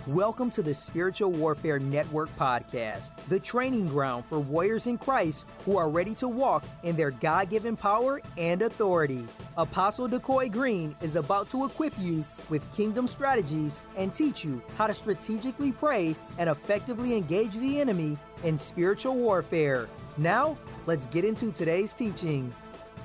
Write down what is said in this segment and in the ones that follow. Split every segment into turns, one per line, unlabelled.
Welcome to the Spiritual Warfare Network podcast, the training ground for warriors in Christ who are ready to walk in their God-given power and authority. Apostle Decoy Green is about to equip you with kingdom strategies and teach you how to strategically pray and effectively engage the enemy in spiritual warfare. Now, let's get into today's teaching.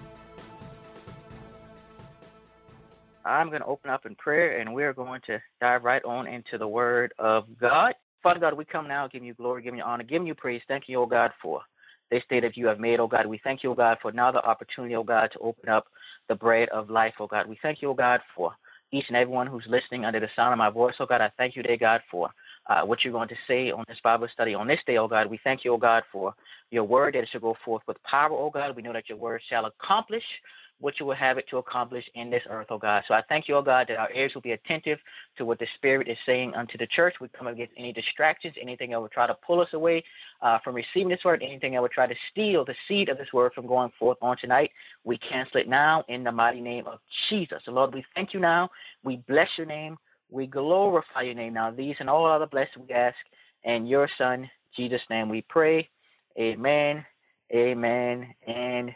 I'm going to open up in prayer, and we're going to dive right on into the Word of God. Father God, we come now giving you glory, giving you honor, giving you praise. Thank you, O God, for this day that you have made, O God. We thank you, O God, for now the opportunity, O God, to open up the bread of life, O God. We thank you, O God, for each and everyone who's listening under the sound of my voice, O God. I thank you, dear God, for what you're going to say on this Bible study on this day, O God. We thank you, O God, for your word that it shall go forth with power, O God. We know that your word shall accomplish what you will have it to accomplish in this earth, oh God. So I thank you, oh God, that our ears will be attentive to what the Spirit is saying unto the church. We come against any distractions, anything that would try to pull us away from receiving this word, anything that would try to steal the seed of this word from going forth on tonight. We cancel it now in the mighty name of Jesus. So Lord, we thank you now. We bless your name. We glorify your name now. These and all other blessings we ask in your Son, Jesus' name we pray. Amen, amen, and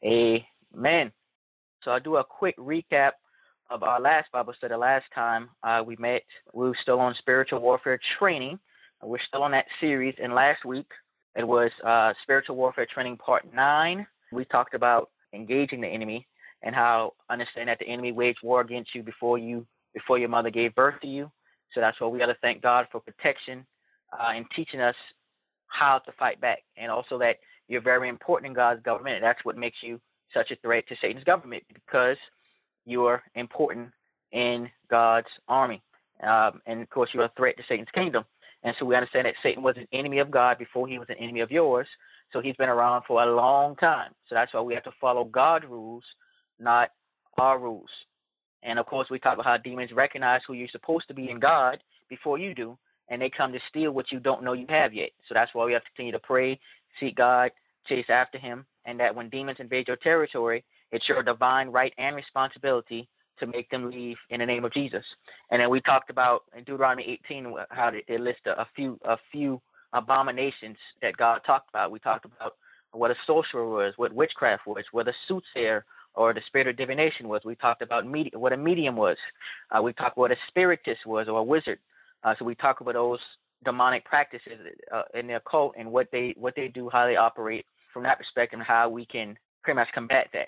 amen. So I'll do a quick recap of our last Bible study. Last time we met, we were still on spiritual warfare training. We're still on that series. And last week, it was spiritual warfare training part 9. We talked about engaging the enemy and how understand that the enemy waged war against you before your mother gave birth to you. So that's why we got to thank God for protection and teaching us how to fight back. And also that you're very important in God's government. And that's what makes you such a threat to Satan's government, because you are important in God's army. And, of course, you're a threat to Satan's kingdom. And so we understand that Satan was an enemy of God before he was an enemy of yours. So he's been around for a long time. So that's why we have to follow God's rules, not our rules. And, of course, we talk about how demons recognize who you're supposed to be in God before you do, and they come to steal what you don't know you have yet. So that's why we have to continue to pray, seek God, chase after him, and that when demons invade your territory, it's your divine right and responsibility to make them leave in the name of Jesus. And then we talked about in Deuteronomy 18 how they list a few abominations that God talked about. We talked about what a sorcerer was, what witchcraft was, what a soothsayer or the spirit of divination was. We talked about what a medium was. We talked about what a spiritist was, or a wizard. So we talked about those demonic practices in the occult and what they do, how they operate from that perspective, and how we can pretty much combat that.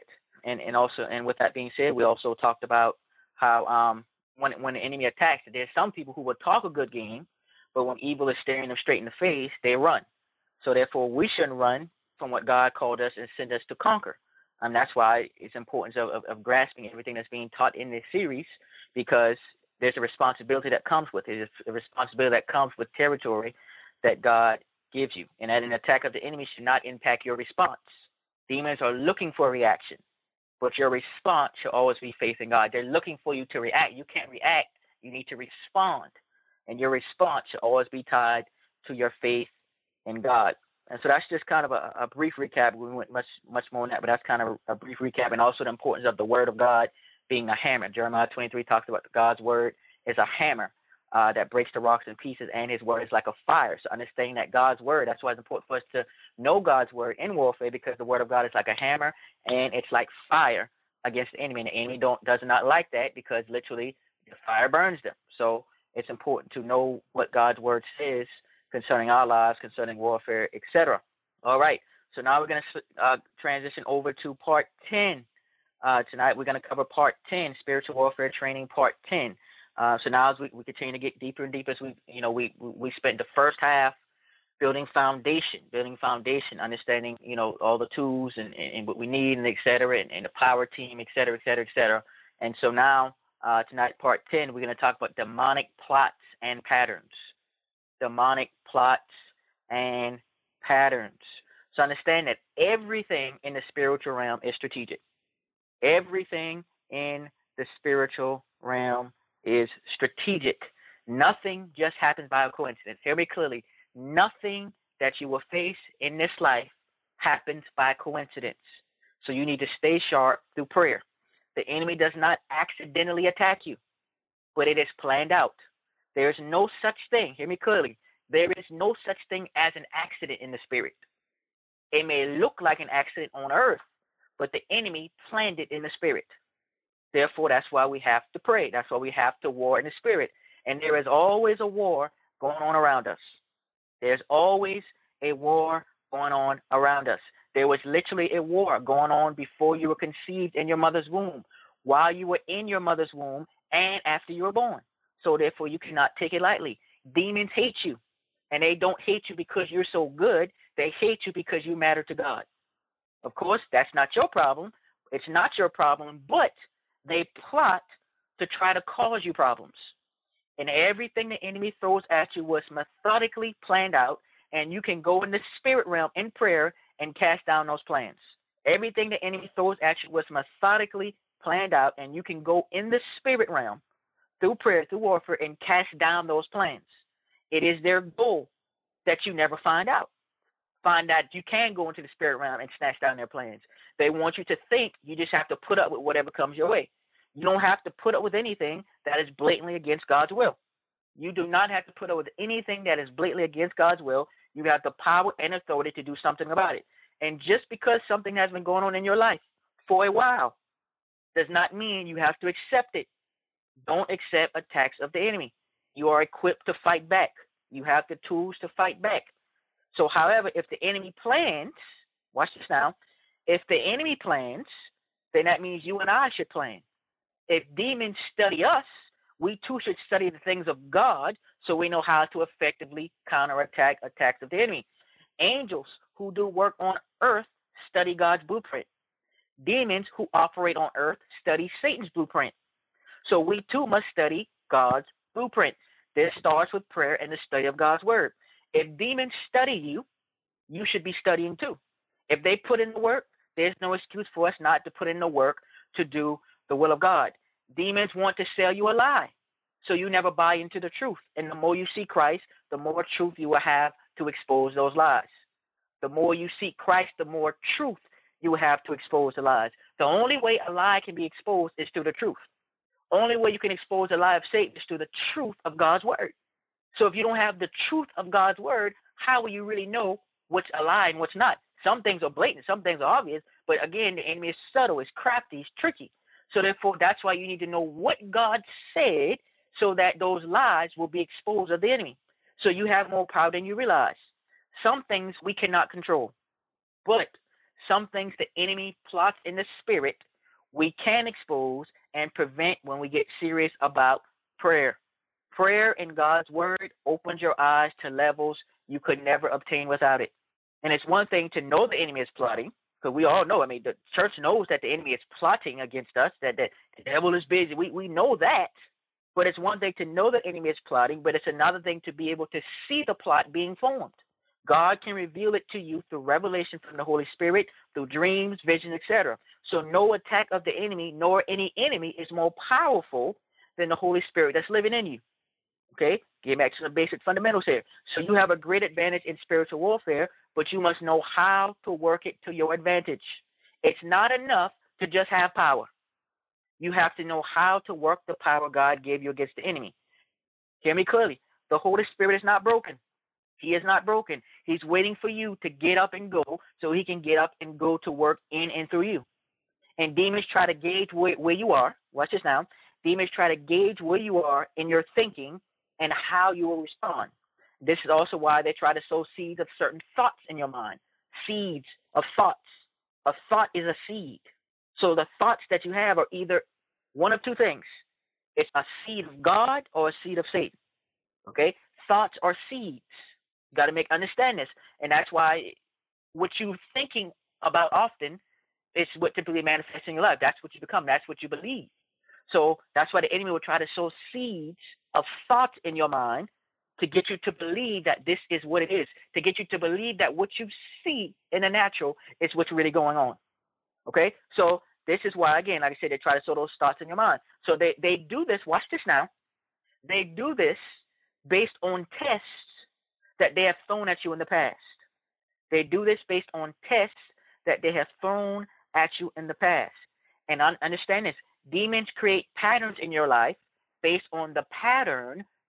And with that being said, we also talked about how when the enemy attacks, there's some people who will talk a good game, but when evil is staring them straight in the face, they run. So therefore, we shouldn't run from what God called us and sent us to conquer. And that's why it's important of grasping everything that's being taught in this series, because there's a responsibility that comes with it. It's a responsibility that comes with territory that God gives you, and that an attack of the enemy should not impact your response. Demons are looking for a reaction, but your response should always be faith in God. They're looking for you to react. You can't react. You need to respond, and your response should always be tied to your faith in God. And so that's just kind of a brief recap. We went much more on that, but that's kind of a brief recap, and also the importance of the Word of God being a hammer. Jeremiah 23 talks about God's Word is a hammer that breaks the rocks in pieces, and his word is like a fire. So understanding that God's word, that's why it's important for us to know God's word in warfare, because the word of God is like a hammer, and it's like fire against the enemy. And the enemy does not like that, because literally the fire burns them. So it's important to know what God's word says concerning our lives, concerning warfare, etc. All right, so now we're going to transition over to part 10. Tonight we're going to cover part 10, spiritual warfare training, part 10. So now as we continue to get deeper and deeper, as we spent the first half building foundation, understanding, all the tools and what we need, and et cetera, and the power team, et cetera, et cetera, et cetera. And so now, tonight, part 10, we're going to talk about demonic plots and patterns. Demonic plots and patterns. So understand that everything in the spiritual realm is strategic. Everything in the spiritual realm is strategic. Nothing just happens by a coincidence. Hear me clearly. Nothing that you will face in this life happens by coincidence. So you need to stay sharp through prayer. The enemy does not accidentally attack you, but it is planned out. There is no such thing, hear me clearly, there is no such thing as an accident in the spirit. It may look like an accident on earth, but the enemy planned it in the spirit. Therefore, that's why we have to pray. That's why we have to war in the spirit. And there is always a war going on around us. There's always a war going on around us. There was literally a war going on before you were conceived in your mother's womb, while you were in your mother's womb, and after you were born. So therefore, you cannot take it lightly. Demons hate you, and they don't hate you because you're so good. They hate you because you matter to God. Of course, that's not your problem. It's not your problem, but they plot to try to cause you problems. And everything the enemy throws at you was methodically planned out, and you can go in the spirit realm in prayer and cast down those plans. Everything the enemy throws at you was methodically planned out, and you can go in the spirit realm through prayer, through warfare, and cast down those plans. It is their goal that you never find out. Find out you can go into the spirit realm and snatch down their plans. They want you to think you just have to put up with whatever comes your way. You don't have to put up with anything that is blatantly against God's will. You do not have to put up with anything that is blatantly against God's will. You have the power and authority to do something about it. And just because something has been going on in your life for a while does not mean you have to accept it. Don't accept attacks of the enemy. You are equipped to fight back. You have the tools to fight back. So, however, if the enemy plans, watch this now, if the enemy plans, then that means you and I should plan. If demons study us, we too should study the things of God so we know how to effectively counterattack attacks of the enemy. Angels who do work on earth study God's blueprint. Demons who operate on earth study Satan's blueprint. So we too must study God's blueprint. This starts with prayer and the study of God's word. If demons study you, you should be studying too. If they put in the work, there's no excuse for us not to put in the work to do the will of God. Demons want to sell you a lie, so you never buy into the truth. And the more you see Christ, the more truth you will have to expose those lies. The more you seek Christ, the more truth you will have to expose the lies. The only way a lie can be exposed is through the truth. Only way you can expose the lie of Satan is through the truth of God's word. So if you don't have the truth of God's word, how will you really know what's a lie and what's not? Some things are blatant, some things are obvious, but again, the enemy is subtle, it's crafty, it's tricky. So therefore, that's why you need to know what God said so that those lies will be exposed of the enemy. So you have more power than you realize. Some things we cannot control, but some things the enemy plots in the spirit we can expose and prevent when we get serious about prayer. Prayer in God's word opens your eyes to levels you could never obtain without it. And it's one thing to know the enemy is plotting, because we all know, the church knows that the enemy is plotting against us, that the devil is busy. We know that. But it's one thing to know the enemy is plotting, but it's another thing to be able to see the plot being formed. God can reveal it to you through revelation from the Holy Spirit, through dreams, visions, etc. So no attack of the enemy, nor any enemy, is more powerful than the Holy Spirit that's living in you. Okay? Getting back to some basic fundamentals here. So you have a great advantage in spiritual warfare, but you must know how to work it to your advantage. It's not enough to just have power. You have to know how to work the power God gave you against the enemy. Hear me clearly. The Holy Spirit is not broken. He is not broken. He's waiting for you to get up and go so he can get up and go to work in and through you. And demons try to gauge where you are. Watch this now. Demons try to gauge where you are in your thinking and how you will respond. This is also why they try to sow seeds of certain thoughts in your mind. Seeds of thoughts. A thought is a seed. So the thoughts that you have are either one of two things. It's a seed of God or a seed of Satan. Okay? Thoughts are seeds. You got to understand this. And that's why what you're thinking about often is what typically manifests in your life. That's what you become. That's what you believe. So that's why the enemy will try to sow seeds of thoughts in your mind to get you to believe that this is what it is, to get you to believe that what you see in the natural is what's really going on. Okay? So this is why, again, like I said, they try to sow those thoughts in your mind. So they do this. Watch this now. They do this based on tests that they have thrown at you in the past. They do this based on tests that they have thrown at you in the past. And understand this. Demons create patterns in your life based on the pattern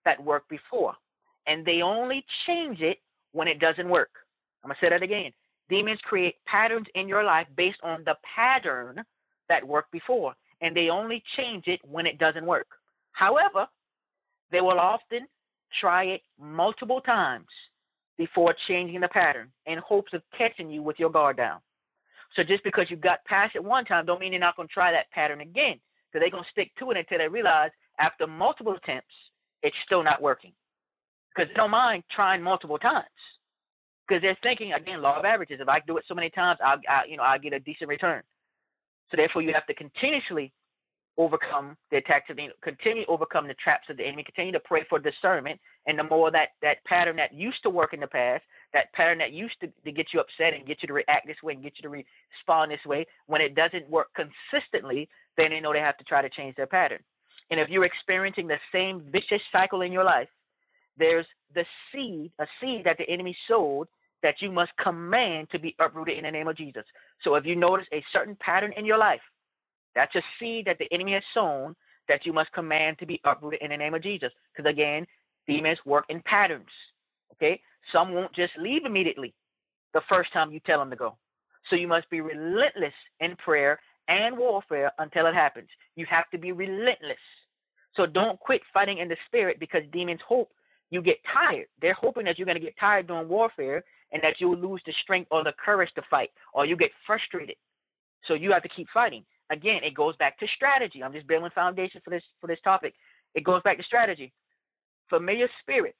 that worked before, and they only change it when it doesn't work. I'm going to say that again. Demons create patterns in your life based on the pattern that worked before, and they only change it when it doesn't work. However, they will often try it multiple times before changing the pattern in hopes of catching you with your guard down. So just because you got past it one time don't mean they're not going to try that pattern again, because they're going to stick to it until they realize after multiple attempts it's still not working, because they don't mind trying multiple times, because they're thinking, again, law of averages. If I do it so many times, I'll get a decent return. So therefore, you have to continuously overcome the attacks of the enemy, continue to overcome the traps of the enemy, continue to pray for discernment, and the more that pattern that used to work in the past, that pattern that used to get you upset and get you to react this way and get you to respond this way, when it doesn't work consistently, then they know they have to try to change their pattern. And if you're experiencing the same vicious cycle in your life, there's a seed that the enemy sowed that you must command to be uprooted in the name of Jesus. So if you notice a certain pattern in your life, that's a seed that the enemy has sown that you must command to be uprooted in the name of Jesus. Because again, demons work in patterns. Okay? Some won't just leave immediately the first time you tell them to go. So you must be relentless in prayer and warfare until it happens. You have to be relentless. So don't quit fighting in the spirit, because demons hope you get tired. They're hoping that you're going to get tired doing warfare and that you'll lose the strength or the courage to fight, or you get frustrated. So you have to keep fighting. Again, it goes back to strategy. I'm just building foundation for this topic. It goes back to strategy. Familiar spirits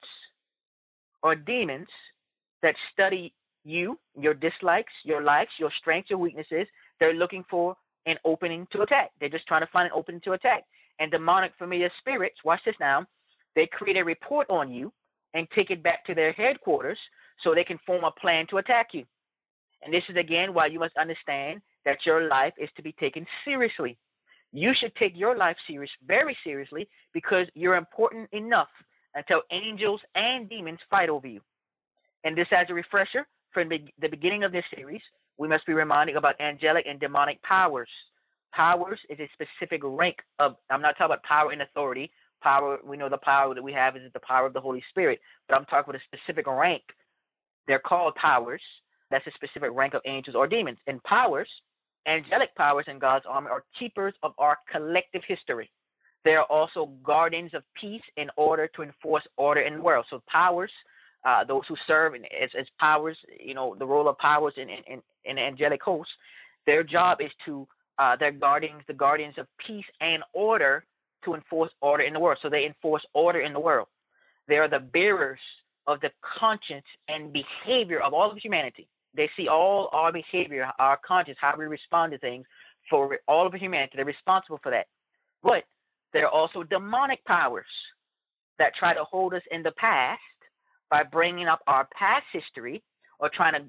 or demons that study you, your dislikes, your likes, your strengths, your weaknesses, they're looking for an opening to attack. They're just trying to find an opening to attack. And demonic familiar spirits, watch this now, they create a report on you and take it back to their headquarters so they can form a plan to attack you. And this is, again, why you must understand that your life is to be taken seriously. You should take your life very seriously, because you're important enough until angels and demons fight over you. And this, as a refresher, from the beginning of this series, we must be reminded about angelic and demonic powers. Powers is a specific rank of, I'm not talking about power and authority. Power, we know the power that we have is the power of the Holy Spirit, but I'm talking about a specific rank. They're called powers. That's a specific rank of angels or demons. And powers, angelic powers in God's army, are keepers of our collective history. They are also guardians of peace in order to enforce order in the world. So powers, those who serve as powers, the role of powers in the angelic hosts, their job is to, they're the guardians of peace and order to enforce order in the world. So they enforce order in the world. They are the bearers of the conscience and behavior of all of humanity. They see all our behavior, our conscience, how we respond to things for all of humanity. They're responsible for that. But there are also demonic powers that try to hold us in the past by bringing up our past history, or trying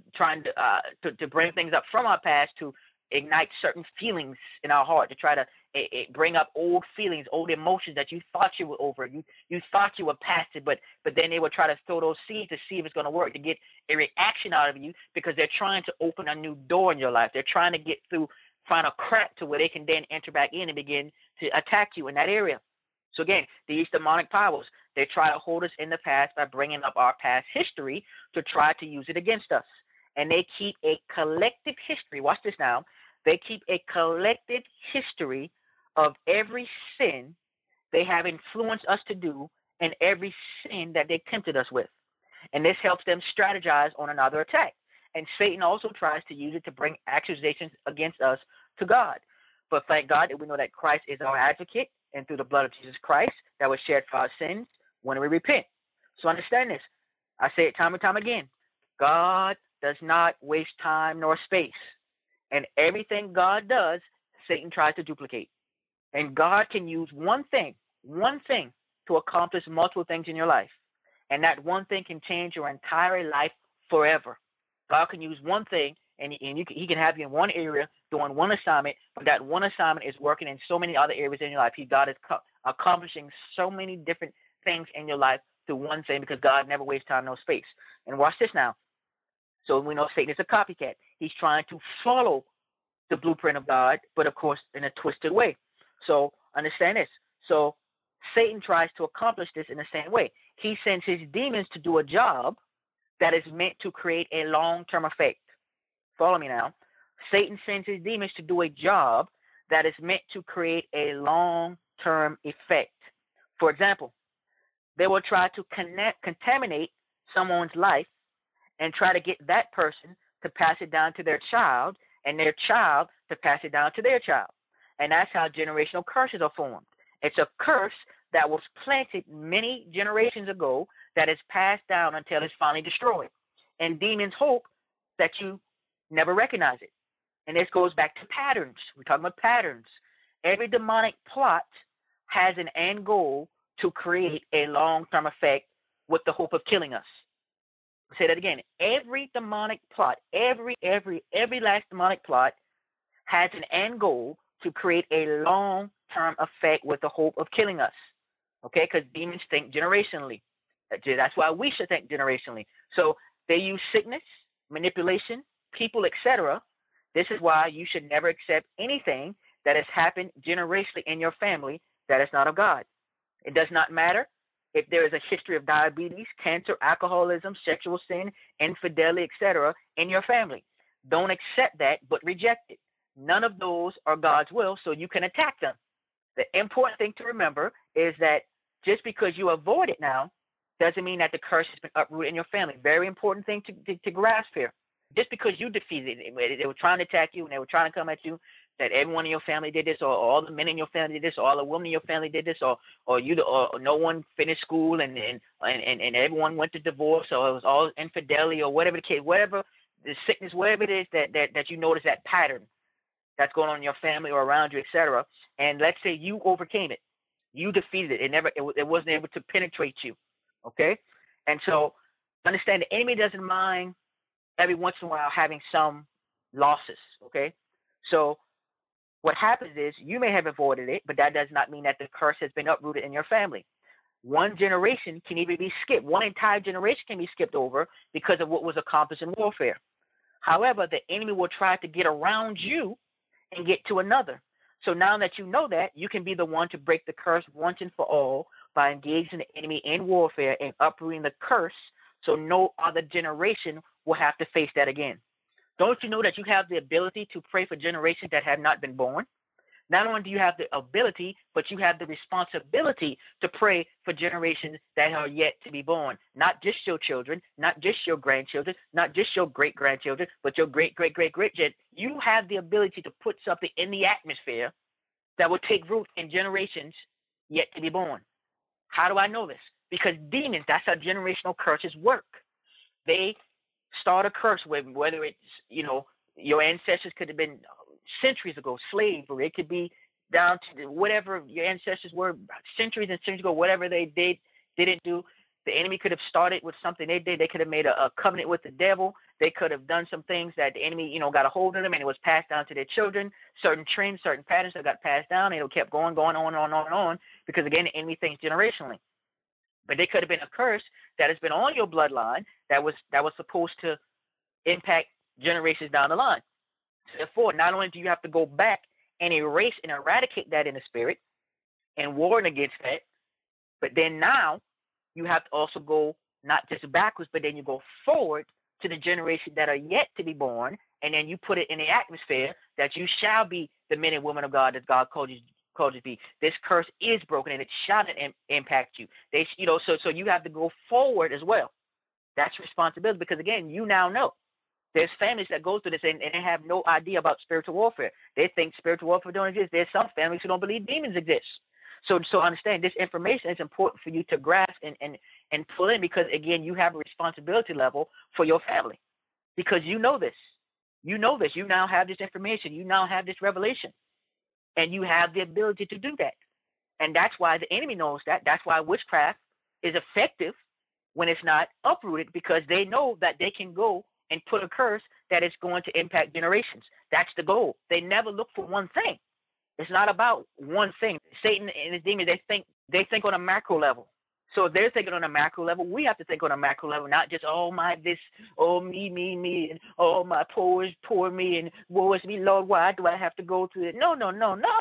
to bring things up from our past to ignite certain feelings in our heart, to try to bring up old feelings, old emotions that you thought you were over. You thought you were past it, but then they would try to throw those seeds to see if it's going to work, to get a reaction out of you, because they're trying to open a new door in your life. They're trying to find a crack to where they can then enter back in and begin to attack you in that area. So again, these demonic powers, they try to hold us in the past by bringing up our past history to try to use it against us. And they keep a collective history. Watch this now. They keep a collective history of every sin they have influenced us to do and every sin that they tempted us with. And this helps them strategize on another attack. And Satan also tries to use it to bring accusations against us to God. But thank God that we know that Christ is our advocate, and through the blood of Jesus Christ that was shed for our sins when we repent. So understand this. I say it time and time again. God does not waste time nor space. And everything God does, Satan tries to duplicate. And God can use one thing to accomplish multiple things in your life. And that one thing can change your entire life forever. God can use one thing, and he can have you in one area doing one assignment, but that one assignment is working in so many other areas in your life. God is accomplishing so many different things in your life through one thing, because God never wastes time, no space. And watch this now. So we know Satan is a copycat. He's trying to follow the blueprint of God, but of course in a twisted way. So understand this. So Satan tries to accomplish this in the same way. He sends his demons to do a job that is meant to create a long-term effect. Follow me now. Satan sends his demons to do a job that is meant to create a long-term effect. For example, they will try to contaminate someone's life and try to get that person to pass it down to their child and their child to pass it down to their child. And that's how generational curses are formed. It's a curse that was planted many generations ago that is passed down until it's finally destroyed. And demons hope that you never recognize it. And this goes back to patterns. We're talking about patterns. Every demonic plot has an end goal to create a long-term effect with the hope of killing us. I'll say that again. Every demonic plot, every last demonic plot has an end goal to create a long-term effect with the hope of killing us. Okay, because demons think generationally. That's why we should think generationally. So they use sickness, manipulation, people, etc. This is why you should never accept anything that has happened generationally in your family that is not of God. It does not matter if there is a history of diabetes, cancer, alcoholism, sexual sin, infidelity, etc. in your family. Don't accept that, but reject it. None of those are God's will, so you can attack them. The important thing to remember is that just because you avoid it now doesn't mean that the curse has been uprooted in your family. Very important thing to grasp here. Just because you defeated it, they were trying to attack you and they were trying to come at you, that everyone in your family did this, or all the men in your family did this, or all the women in your family did this, or no one finished school and everyone went to divorce, or it was all infidelity, or whatever the case, whatever the sickness, whatever it is that you notice that pattern that's going on in your family or around you, etc. And let's say you overcame it, you defeated it. It wasn't able to penetrate you. Okay, and so understand the enemy doesn't mind every once in a while having some losses. Okay, so what happens is you may have avoided it, but that does not mean that the curse has been uprooted in your family. One generation can even be skipped. One entire generation can be skipped over because of what was accomplished in warfare. However, the enemy will try to get around you and get to another. So now that you know that, you can be the one to break the curse once and for all by engaging the enemy in warfare and uprooting the curse so no other generation will have to face that again. Don't you know that you have the ability to pray for generations that have not been born? Not only do you have the ability, but you have the responsibility to pray for generations that are yet to be born. Not just your children, not just your grandchildren, not just your great-grandchildren, but your great-great-great-great. You have the ability to put something in the atmosphere that will take root in generations yet to be born. How do I know this? Because demons, that's how generational curses work. They start a curse, whether it's, your ancestors could have been centuries ago, slavery. It could be down to whatever your ancestors were centuries and centuries ago, whatever they didn't do. The enemy could have started with something they did. They could have made a covenant with the devil. They could have done some things that the enemy, got a hold of them, and it was passed down to their children. Certain trends, certain patterns that got passed down, and it kept going on and on and on, because, again, the enemy thinks generationally. But they could have been a curse that has been on your bloodline that was supposed to impact generations down the line. Therefore, not only do you have to go back and erase and eradicate that in the spirit and warn against that, but then now you have to also go not just backwards, but then you go forward to the generation that are yet to be born, and then you put it in the atmosphere that you shall be the men and women of God that God called you to be. This curse is broken, and it shall not impact you. So you have to go forward as well. That's responsibility, because, again, you now know. There's families that go through this and they have no idea about spiritual warfare. They think spiritual warfare don't exist. There's some families who don't believe demons exist. So understand, this information is important for you to grasp and pull in, because, again, you have a responsibility level for your family, because you know this. You know this. You now have this information. You now have this revelation, and you have the ability to do that. And that's why the enemy knows that. That's why witchcraft is effective when it's not uprooted, because they know that they can go and put a curse that is going to impact generations. That's the goal. They never look for one thing. It's not about one thing. Satan and his demons, they think on a macro level. So if they're thinking on a macro level, we have to think on a macro level, not just, oh, my this, oh, me, and oh, my poor me, and woe is me, Lord, why do I have to go through it? No.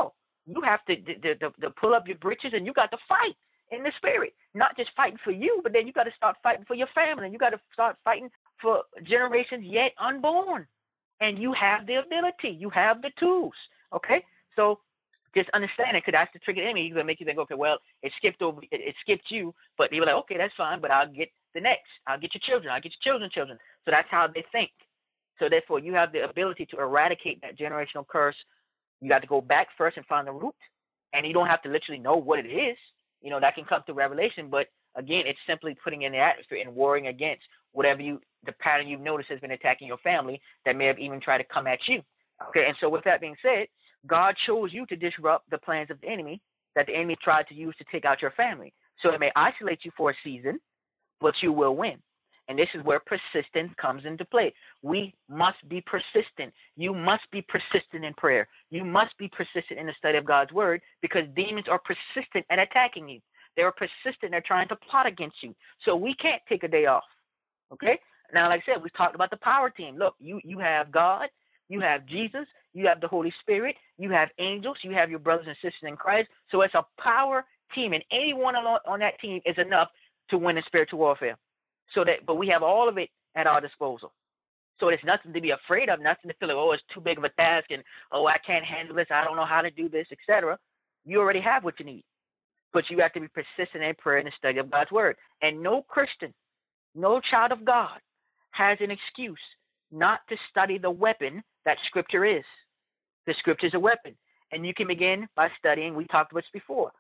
you have to pull up your britches, and you got to fight in the spirit. Not just fighting for you, but then you got to start fighting for your family, and you got to start fighting for generations yet unborn. And you have the ability. You have the tools. Okay? So just understand it, because that's the trick of the enemy. He's going to make you think, okay, well, it skipped you, but you're like, okay, that's fine, but I'll get the next. I'll get your children. I'll get your children's children. So that's how they think. So therefore, you have the ability to eradicate that generational curse. You got to go back first and find the root, and you don't have to literally know what it is. You know, that can come through revelation, but again, it's simply putting in the atmosphere and warring against whatever the pattern you've noticed has been attacking your family that may have even tried to come at you. Okay, and so with that being said, God chose you to disrupt the plans of the enemy that the enemy tried to use to take out your family. So it may isolate you for a season, but you will win. And this is where persistence comes into play. We must be persistent. You must be persistent in prayer. You must be persistent in the study of God's word, because demons are persistent at attacking you. They are persistent at trying to plot against you. So we can't take a day off. Okay? Now, like I said, we talked about the power team. Look, you have God, you have Jesus, you have the Holy Spirit, you have angels, you have your brothers and sisters in Christ. So it's a power team, and anyone on that team is enough to win in spiritual warfare. But we have all of it at our disposal. So there's nothing to be afraid of, nothing to feel like, oh, it's too big of a task, and oh, I can't handle this, I don't know how to do this, etc. You already have what you need. But you have to be persistent in prayer and the study of God's word. And no Christian, no child of God has an excuse not to study the weapon that Scripture is. The Scripture is a weapon. And you can begin by studying, we talked about this before,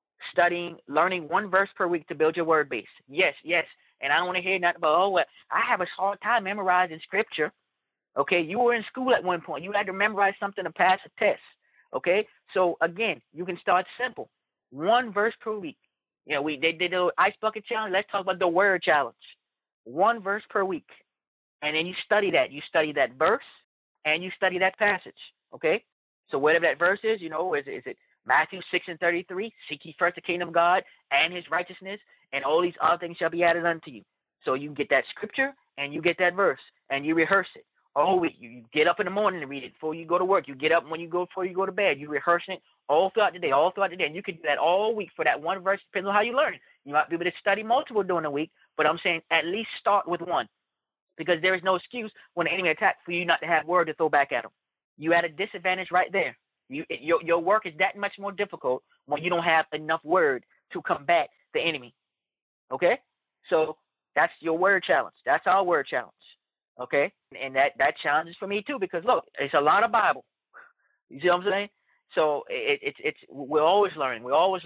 learning one verse per week to build your word base. Yes. And I don't want to hear nothing about, well, I have a hard time memorizing Scripture. Okay, you were in school at one point. You had to memorize something to pass a test. Okay, so again, you can start simple. One verse per week. You know, they did the ice bucket challenge. Let's talk about the word challenge. One verse per week. And then you study that. You study that verse, and you study that passage. Okay, so whatever that verse is, you know, is it Matthew 6:33, seek ye first the kingdom of God and his righteousness, and all these other things shall be added unto you. So you get that scripture and you get that verse and you rehearse it. All week. You get up in the morning to read it before you go to work. You get up before you go to bed. You rehearse it all throughout the day. And you can do that all week for that one verse, depending on how you learn it. You might be able to study multiple during the week, but I'm saying at least start with one, because there is no excuse when the enemy attacks for you not to have word to throw back at them. You at a disadvantage right there. Your work is that much more difficult when you don't have enough word to combat the enemy. Okay? So that's your word challenge. That's our word challenge. Okay? And that challenge is for me too, because look, it's a lot of Bible. You see what I'm saying? So it's we're always learning.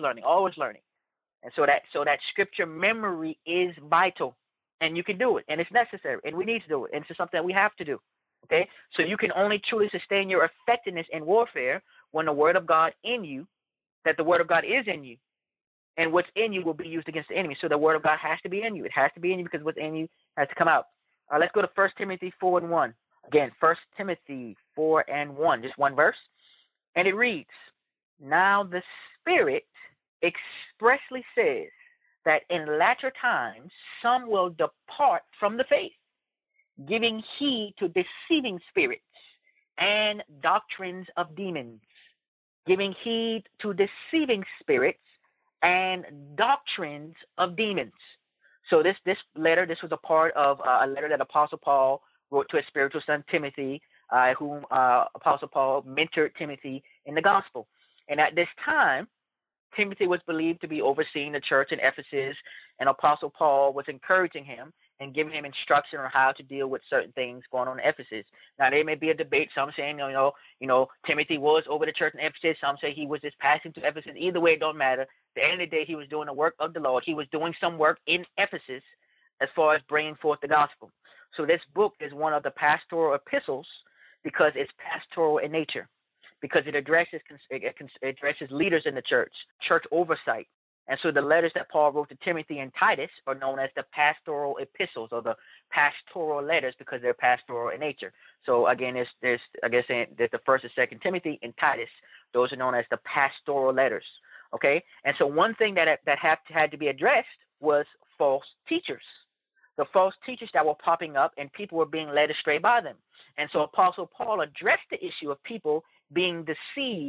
And so that scripture memory is vital, and you can do it, and it's necessary, and we need to do it, and it's something that we have to do. Okay, so you can only truly sustain your effectiveness in warfare when the word of God in you, that the word of God is in you, and what's in you will be used against the enemy. So the word of God has to be in you. It has to be in you because what's in you has to come out. Let's go to 1 Timothy 4:1. Again, 1 Timothy 4:1, just one verse. And it reads, now the Spirit expressly says that in latter times some will depart from the faith, giving heed to deceiving spirits and doctrines of demons. Giving heed to deceiving spirits and doctrines of demons. So this letter, this was a part of a letter that Apostle Paul wrote to his spiritual son Timothy, whom Apostle Paul mentored Timothy in the gospel. And at this time, Timothy was believed to be overseeing the church in Ephesus, and Apostle Paul was encouraging him and giving him instruction on how to deal with certain things going on in Ephesus. Now, there may be a debate. Some saying, Timothy was over the church in Ephesus. Some say he was just passing to Ephesus. Either way, it don't matter. At the end of the day, he was doing the work of the Lord. He was doing some work in Ephesus as far as bringing forth the gospel. So this book is one of the pastoral epistles because it's pastoral in nature, because it addresses leaders in the church oversight. And so the letters that Paul wrote to Timothy and Titus are known as the pastoral epistles, or the pastoral letters, because they're pastoral in nature. So again, there's the 1st and 2nd Timothy and Titus. Those are known as the pastoral letters. Okay, and so one thing that had to be addressed was false teachers. The false teachers that were popping up, and people were being led astray by them. And so Apostle Paul addressed the issue of people being deceived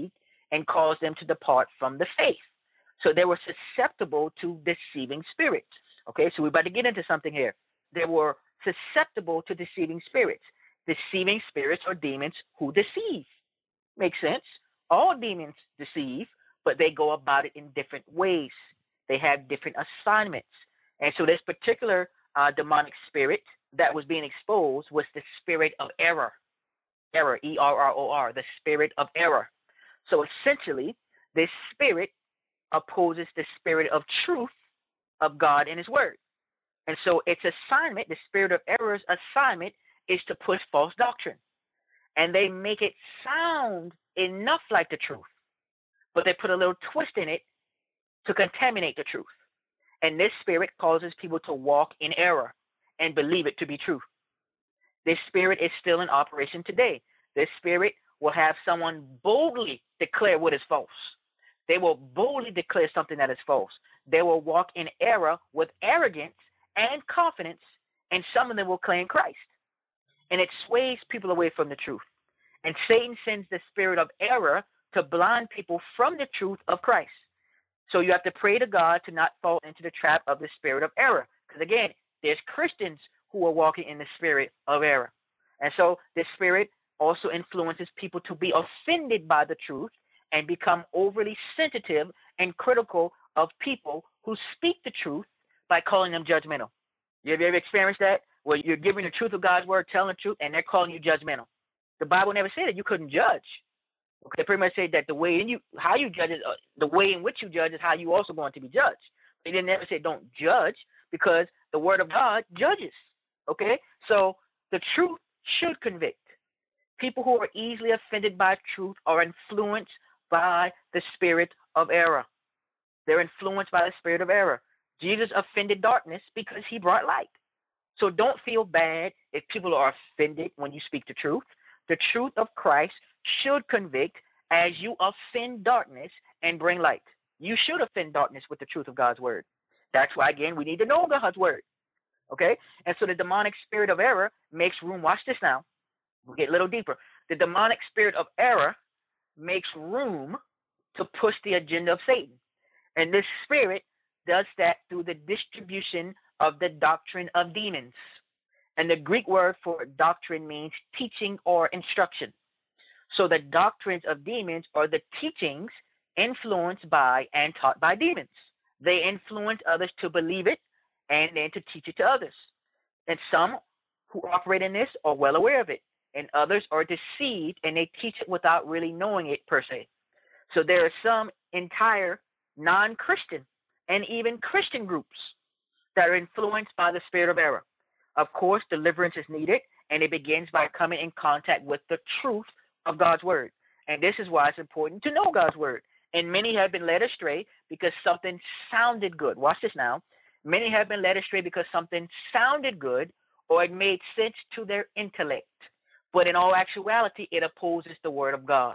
and cause them to depart from the faith. So they were susceptible to deceiving spirits. Okay, so we're about to get into something here. They were susceptible to deceiving spirits. Deceiving spirits or demons who deceive. Makes sense. All demons deceive, but they go about it in different ways. They have different assignments. And so this particular demonic spirit that was being exposed was the spirit of error. Error, E-R-R-O-R, the spirit of error. So essentially, this spirit opposes the spirit of truth of God and his word. And so its assignment, the spirit of error's assignment, is to push false doctrine. And they make it sound enough like the truth, but they put a little twist in it to contaminate the truth. And this spirit causes people to walk in error and believe it to be true. This spirit is still in operation today. This spirit will have someone boldly declare what is false. They will boldly declare something that is false. They will walk in error with arrogance and confidence, and some of them will claim Christ. And it sways people away from the truth. And Satan sends the spirit of error to blind people from the truth of Christ. So you have to pray to God to not fall into the trap of the spirit of error. Because again, there's Christians who are walking in the spirit of error. And so this spirit also influences people to be offended by the truth and become overly sensitive and critical of people who speak the truth by calling them judgmental. You ever experienced that? Where you're giving the truth of God's word, telling the truth, and they're calling you judgmental. The Bible never said that you couldn't judge. Okay, pretty much said that the way how you judge is the way in which you judge is how you also going to be judged. They didn't ever say don't judge, because the word of God judges. Okay, so the truth should convict. People who are easily offended by truth are influenced by the spirit of error. They're influenced by the spirit of error. Jesus offended darkness because he brought light. So don't feel bad if people are offended when you speak the truth. The truth of Christ should convict as you offend darkness and bring light. You should offend darkness with the truth of God's word. That's why, again, we need to know God's word. Okay? And so the demonic spirit of error makes room. Watch this now. We'll get a little deeper. The demonic spirit of error makes room to push the agenda of Satan. And this spirit does that through the distribution of the doctrine of demons. And the Greek word for doctrine means teaching or instruction. So the doctrines of demons are the teachings influenced by and taught by demons. They influence others to believe it and then to teach it to others. And some who operate in this are well aware of it, and others are deceived and they teach it without really knowing it per se. So there are some entire non-Christian and even Christian groups that are influenced by the spirit of error. Of course, deliverance is needed, and it begins by coming in contact with the truth of God's word. And this is why it's important to know God's word. And many have been led astray because something sounded good. Watch this now. Many have been led astray because something sounded good or it made sense to their intellect. But in all actuality, it opposes the word of God.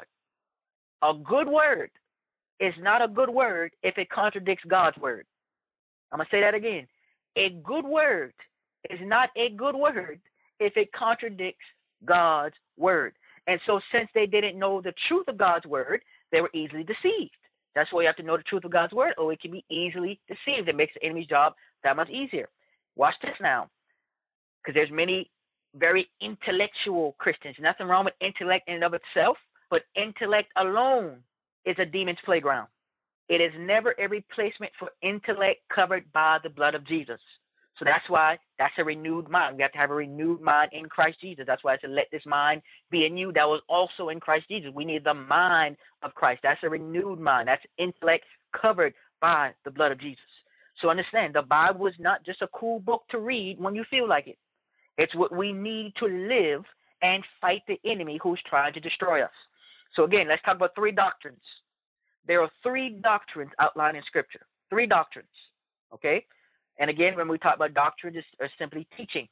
A good word is not a good word if it contradicts God's word. I'm going to say that again. A good word is not a good word if it contradicts God's word. And so since they didn't know the truth of God's word, they were easily deceived. That's why you have to know the truth of God's word, or it can be easily deceived. It makes the enemy's job that much easier. Watch this now, because there's many very intellectual Christians. Nothing wrong with intellect in and of itself, but intellect alone is a demon's playground. It is never a replacement for intellect covered by the blood of Jesus. So that's why that's a renewed mind. We have to have a renewed mind in Christ Jesus. That's why I said, let this mind be in you that was also in Christ Jesus. We need the mind of Christ. That's a renewed mind. That's intellect covered by the blood of Jesus. So understand, the Bible is not just a cool book to read when you feel like it. It's what we need to live and fight the enemy who's trying to destroy us. So again, let's talk about three doctrines. There are three doctrines outlined in Scripture. Three doctrines, okay? And again, when we talk about doctrine, it's simply teaching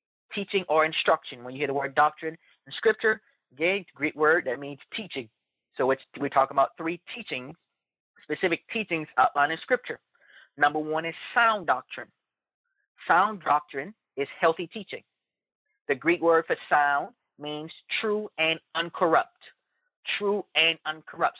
or instruction. When you hear the word doctrine in Scripture, again, Greek word, that means teaching. So we're talking about three teachings, specific teachings outlined in Scripture. Number one is sound doctrine. Sound doctrine is healthy teaching. The Greek word for sound means true and uncorrupt. True and uncorrupt. So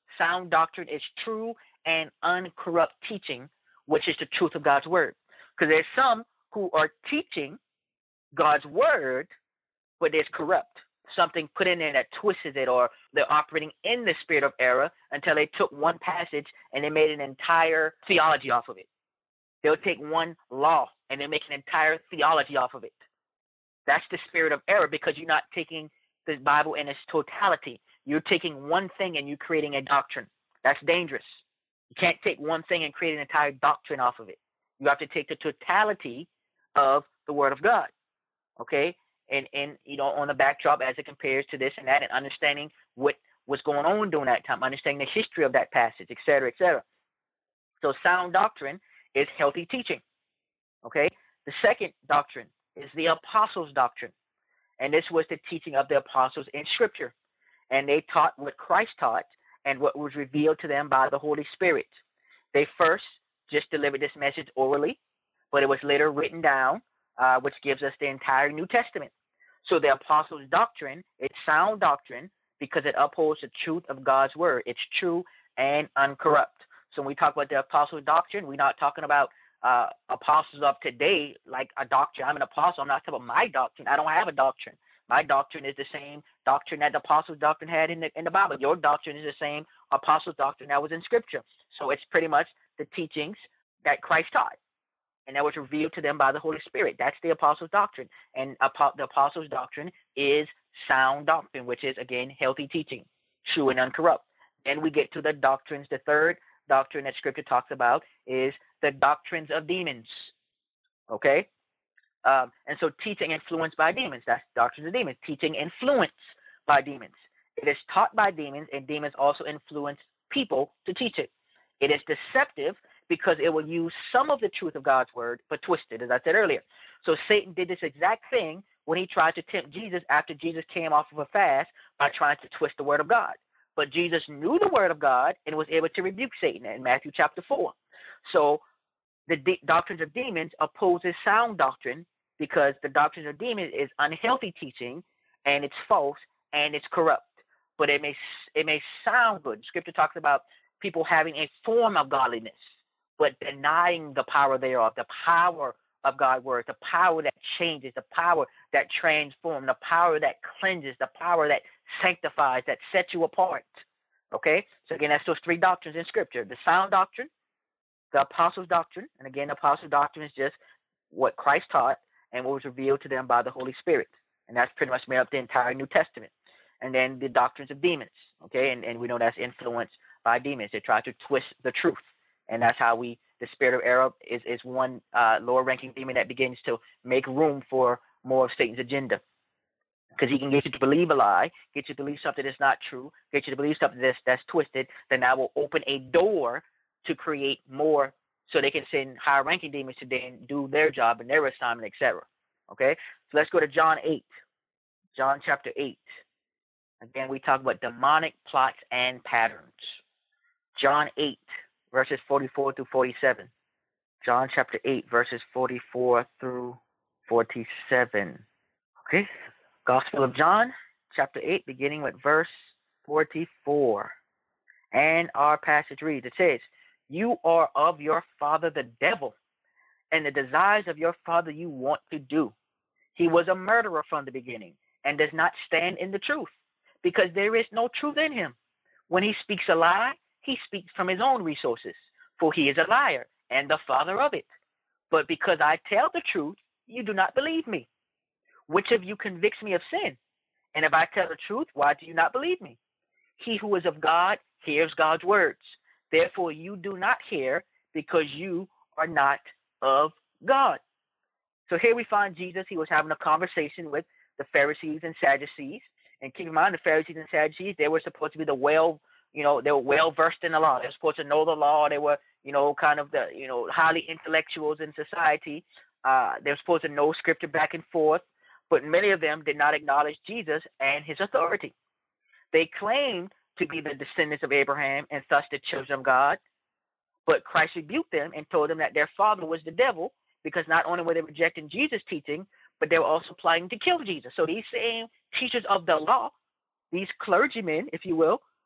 Sound doctrine is true and uncorrupt teaching, which is the truth of God's word. Because there's some who are teaching God's word, but it's corrupt. Something put in there that twists it, or they're operating in the spirit of error until they took one passage and they made an entire theology off of it. They'll take one law and they make an entire theology off of it. That's the spirit of error, because you're not taking the Bible in its totality. You're taking one thing and you're creating a doctrine. That's dangerous. You can't take one thing and create an entire doctrine off of it. You have to take the totality of the Word of God, okay? And on the backdrop as it compares to this and that, and understanding what was going on during that time, understanding the history of that passage, et cetera, et cetera. So sound doctrine is healthy teaching, okay? The second doctrine is the apostles' doctrine. And this was the teaching of the apostles in Scripture. And they taught what Christ taught and what was revealed to them by the Holy Spirit. They first just delivered this message orally, but it was later written down, which gives us the entire New Testament. So the apostles' doctrine, it's sound doctrine because it upholds the truth of God's word. It's true and uncorrupt. So when we talk about the apostles' doctrine, we're not talking about apostles of today, like a doctrine. I'm an apostle. I'm not talking about my doctrine. I don't have a doctrine. My doctrine is the same doctrine that the apostles' doctrine had in the Bible. Your doctrine is the same apostles' doctrine that was in Scripture. So it's pretty much the teachings that Christ taught, and that was revealed to them by the Holy Spirit. That's the apostles' doctrine. And the apostles' doctrine is sound doctrine, which is, again, healthy teaching, true and uncorrupt. Then we get to the doctrines. The third doctrine that Scripture talks about is the doctrines of demons, okay? And so teaching influenced by demons, that's doctrines of demons, teaching influenced by demons. It is taught by demons, and demons also influence people to teach it. It is deceptive because it will use some of the truth of God's word, but twist it, as I said earlier. So Satan did this exact thing when he tried to tempt Jesus after Jesus came off of a fast by trying to twist the word of God. But Jesus knew the word of God and was able to rebuke Satan in Matthew chapter 4. So the doctrines of demons opposes sound doctrine, because the doctrines of demons is unhealthy teaching, and it's false, and it's corrupt. But it may sound good. Scripture talks about people having a form of godliness, but denying the power thereof, the power of God's word, the power that changes, the power that transforms, the power that cleanses, the power that sanctifies, that sets you apart. Okay? So again, that's those three doctrines in Scripture. The sound doctrine, the apostles' doctrine, and again, the apostles' doctrine is just what Christ taught and what was revealed to them by the Holy Spirit. And that's pretty much made up the entire New Testament. And then the doctrines of demons, okay? And we know that's influenced by demons. They try to twist the truth. And that's how the spirit of error is one lower-ranking demon that begins to make room for more of Satan's agenda. Because he can get you to believe a lie, get you to believe something that's not true, get you to believe something that's twisted, then that will open a door to create more, so they can send higher-ranking demons to then do their job and their assignment, etc. Okay? So let's go to John 8. John chapter 8. Again, we talk about demonic plots and patterns. John 8, verses 44 through 47. John chapter 8, verses 44 through 47. Okay? Gospel of John, chapter 8, beginning with verse 44. And our passage reads, it says, "You are of your father the devil, and the desires of your father you want to do. He was a murderer from the beginning, and does not stand in the truth, because there is no truth in him. When he speaks a lie, he speaks from his own resources, for he is a liar and the father of it. But because I tell the truth, you do not believe me. Which of you convicts me of sin? And if I tell the truth, why do you not believe me? He who is of God hears God's words. Therefore you do not hear, because you are not of God." So here we find Jesus. He was having a conversation with the Pharisees and Sadducees. And keep in mind, the Pharisees and Sadducees, they were supposed to be they were well versed in the law. They were supposed to know the law. They were, kind of the, highly intellectuals in society. They were supposed to know Scripture back and forth. But many of them did not acknowledge Jesus and his authority. They claimed to be the descendants of Abraham and thus the children of God. But Christ rebuked them and told them that their father was the devil, because not only were they rejecting Jesus' teaching, but they were also planning to kill Jesus. So these same teachers of the law, these clergymen, if you will,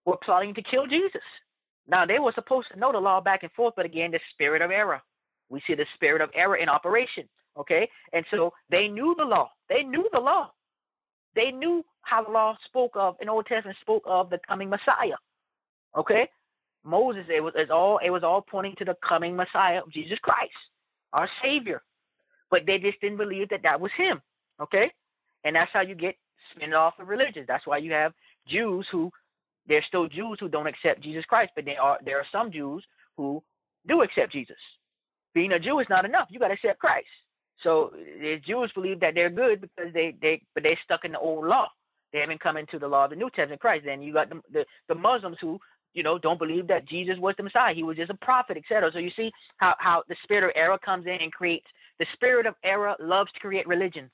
were plotting to kill Jesus. Now, they were supposed to know the law back and forth, but again, the spirit of error. We see the spirit of error in operation, okay? And so they knew the law. They knew the law. They knew how the law spoke of, in Old Testament spoke of the coming Messiah, okay? Moses, it was all pointing to the coming Messiah, Jesus Christ, our Savior. But they just didn't believe that that was him, okay? And that's how you get spin off of religions. That's why you have Jews who, there's still Jews who don't accept Jesus Christ, but there are some Jews who do accept Jesus. Being a Jew is not enough. You got to accept Christ. So the Jews believe that they're good because they're stuck in the old law. They haven't come into the law of the New Testament Christ. Then you got the Muslims who, don't believe that Jesus was the Messiah. He was just a prophet, etc. So you see how the spirit of error comes in and creates. The spirit of error loves to create religions.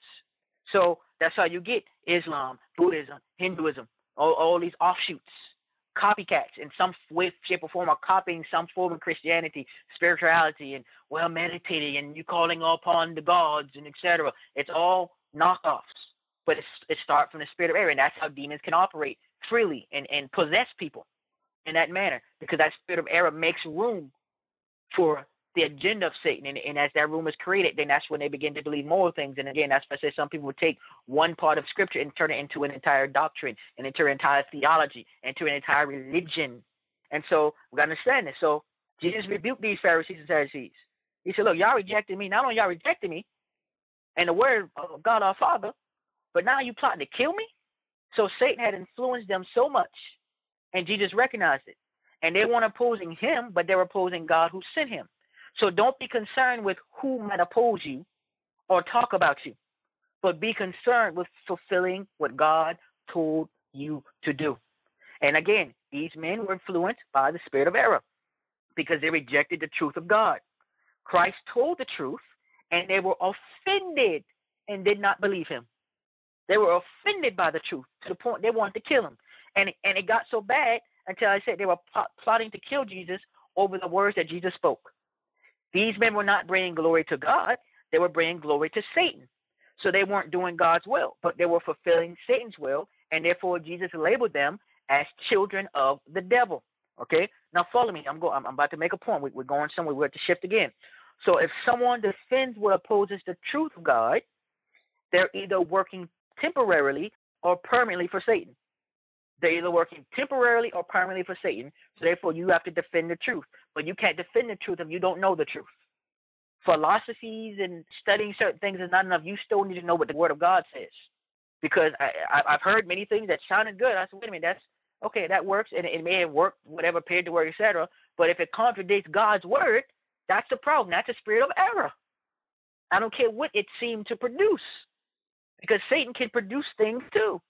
So that's how you get Islam, Buddhism, Hinduism, all these offshoots, copycats in some way, shape, or form are copying some form of Christianity, spirituality, and meditating, and you calling upon the gods, and etc. It's all knockoffs, but it starts from the spirit of error, and that's how demons can operate freely and possess people in that manner, because that spirit of error makes room for the agenda of Satan, and as that room is created, then that's when they begin to believe more things. And again, that's why I say some people would take one part of Scripture and turn it into an entire doctrine, and into an entire theology, into an entire religion. And so we got to understand this. So Jesus rebuked these Pharisees and Sadducees. He said, look, y'all rejected me. Not only y'all rejected me and the word of God our Father, but now you plotting to kill me? So Satan had influenced them so much, and Jesus recognized it. And they weren't opposing him, but they were opposing God who sent him. So don't be concerned with who might oppose you or talk about you, but be concerned with fulfilling what God told you to do. And again, these men were influenced by the spirit of error because they rejected the truth of God. Christ told the truth, and they were offended and did not believe him. They were offended by the truth to the point they wanted to kill him. And it got so bad until I said they were plotting to kill Jesus over the words that Jesus spoke. These men were not bringing glory to God. They were bringing glory to Satan. So they weren't doing God's will, but they were fulfilling Satan's will, and therefore Jesus labeled them as children of the devil. Okay? Now follow me. I'm about to make a point. We're going somewhere. We have to shift again. So if someone defends what opposes the truth of God, they're either working temporarily or permanently for Satan. They're either working temporarily or permanently for Satan. So therefore, you have to defend the truth. But you can't defend the truth if you don't know the truth. Philosophies and studying certain things is not enough. You still need to know what the Word of God says. Because I've heard many things that sounded good. I said, wait a minute, that's okay, that works, and it may have worked, whatever appeared to work, etc. But if it contradicts God's Word, that's the problem. That's a spirit of error. I don't care what it seemed to produce, because Satan can produce things too.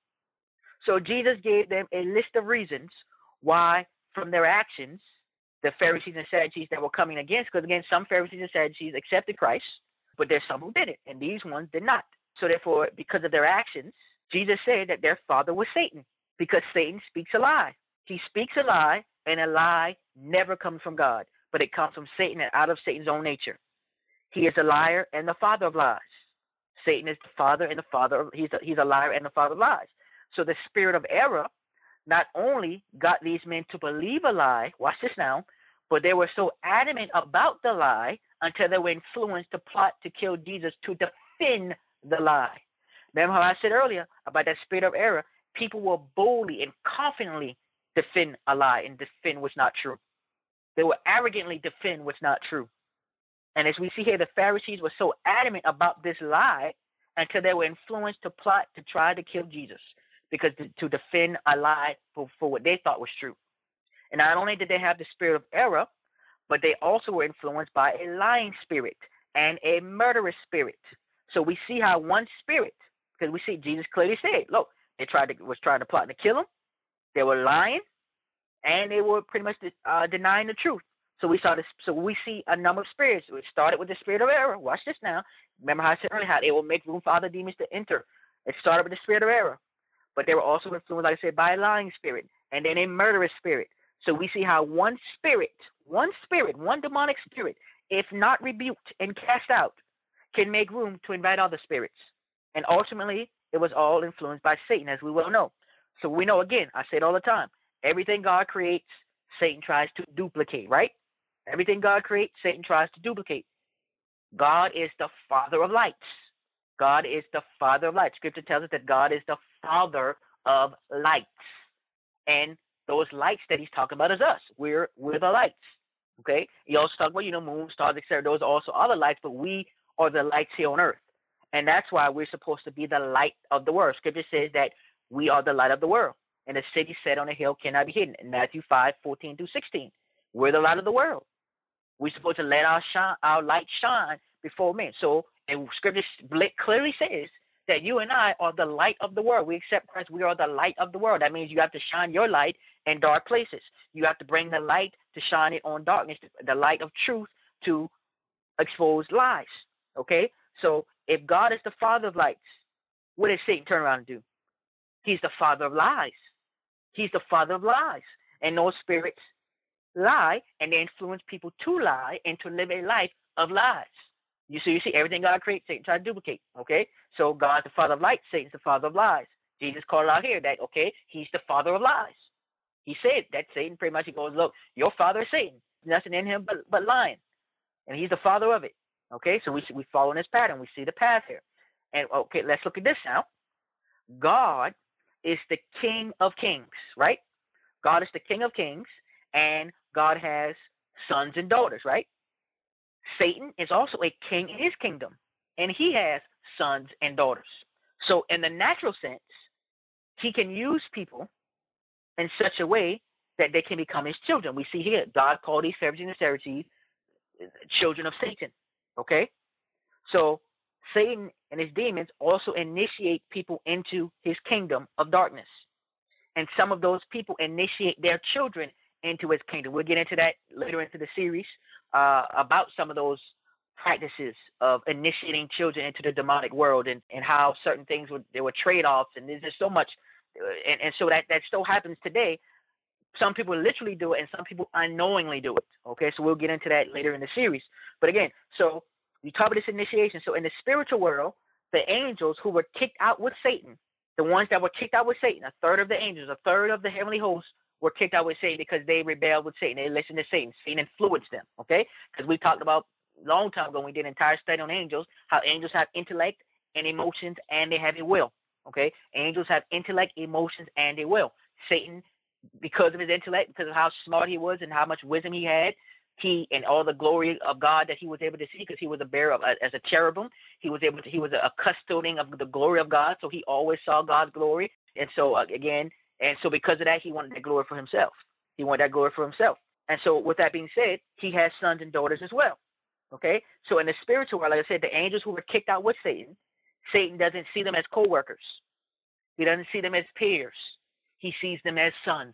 So Jesus gave them a list of reasons why, from their actions, the Pharisees and Sadducees that were coming against, because again, some Pharisees and Sadducees accepted Christ, but there's some who didn't, and these ones did not. So therefore, because of their actions, Jesus said that their father was Satan, because Satan speaks a lie. He speaks a lie, and a lie never comes from God, but it comes from Satan and out of Satan's own nature. He is a liar and the father of lies. Satan is the father and the father of, he's a liar and the father of lies. So the spirit of error not only got these men to believe a lie, watch this now, but they were so adamant about the lie until they were influenced to plot to kill Jesus to defend the lie. Remember how I said earlier about that spirit of error? People will boldly and confidently defend a lie and defend what's not true. They will arrogantly defend what's not true. And as we see here, the Pharisees were so adamant about this lie until they were influenced to plot to try to kill Jesus, because to defend a lie for what they thought was true. And not only did they have the spirit of error, but they also were influenced by a lying spirit and a murderous spirit. So we see how one spirit, because we see Jesus clearly said, look, they was trying to plot to kill him. They were lying, and they were pretty much denying the truth. So we saw this. So we see a number of spirits. We started with the spirit of error. Watch this now. Remember how I said earlier how they will make room for other demons to enter. It started with the spirit of error, but they were also influenced, like I said, by a lying spirit and then a murderous spirit. So we see how one demonic spirit, if not rebuked and cast out, can make room to invite other spirits. And ultimately, it was all influenced by Satan, as we well know. So we know, again, I say it all the time, Everything God creates, Satan tries to duplicate, right? Everything God creates, Satan tries to duplicate. God is the Father of lights. God is the Father of lights. Scripture tells us that God is the Father of lights. And those lights that he's talking about is us. We're the lights. Okay? He also talks about, moon, stars, etc. Those are also other lights, but we are the lights here on earth. And that's why we're supposed to be the light of the world. Scripture says that we are the light of the world. And the city set on a hill cannot be hidden. In Matthew 5:14-16. We're the light of the world. We're supposed to let our light shine before men. So, and Scripture clearly says that you and I are the light of the world. We accept Christ. We are the light of the world. That means you have to shine your light in dark places. You have to bring the light to shine it on darkness, the light of truth to expose lies. Okay? So if God is the Father of lights, what does Satan turn around and do? He's the father of lies. He's the father of lies. And those spirits lie, and they influence people to lie and to live a life of lies. You see everything God creates, Satan tries to duplicate. Okay? So God's the Father of light, Satan's the father of lies. Jesus called out here that, okay, he's the father of lies. He said that Satan pretty much, he goes, look, your father is Satan. There's nothing in him but lying. And he's the father of it. Okay? So we follow in this pattern. We see the path here. And, okay, let's look at this now. God is the King of kings, right? God is the King of kings, and God has sons and daughters, right? Satan is also a king in his kingdom, and he has sons and daughters. So in the natural sense, he can use people in such a way that they can become his children. We see here, God called these Pharisees and Sadducees children of Satan, okay? So Satan and his demons also initiate people into his kingdom of darkness. And some of those people initiate their children into his kingdom. We'll get into that later into the series about some of those practices of initiating children into the demonic world and how certain things there were trade-offs, and there's just so much. And so that still happens today. Some people literally do it, and some people unknowingly do it. Okay, so we'll get into that later in the series. But again, so you talk about this initiation. So in the spiritual world, the angels who were kicked out with Satan, the ones that were kicked out with Satan, a third of the angels, a third of the heavenly hosts were kicked out with Satan because they rebelled with Satan. They listened to Satan. Satan influenced them, okay? Because we talked about a long time ago when we did an entire study on angels, how angels have intellect and emotions and they have a will, okay? Angels have intellect, emotions, and a will. Satan, because of his intellect, because of how smart he was and how much wisdom he had, he and all the glory of God that he was able to see, because he was a bearer of, as a cherubim, he was a custodian of the glory of God, so he always saw God's glory. And so so because of that, he wanted that glory for himself. He wanted that glory for himself. And so with that being said, he has sons and daughters as well. Okay? So in the spiritual world, like I said, the angels who were kicked out with Satan, Satan doesn't see them as co-workers. He doesn't see them as peers. He sees them as sons.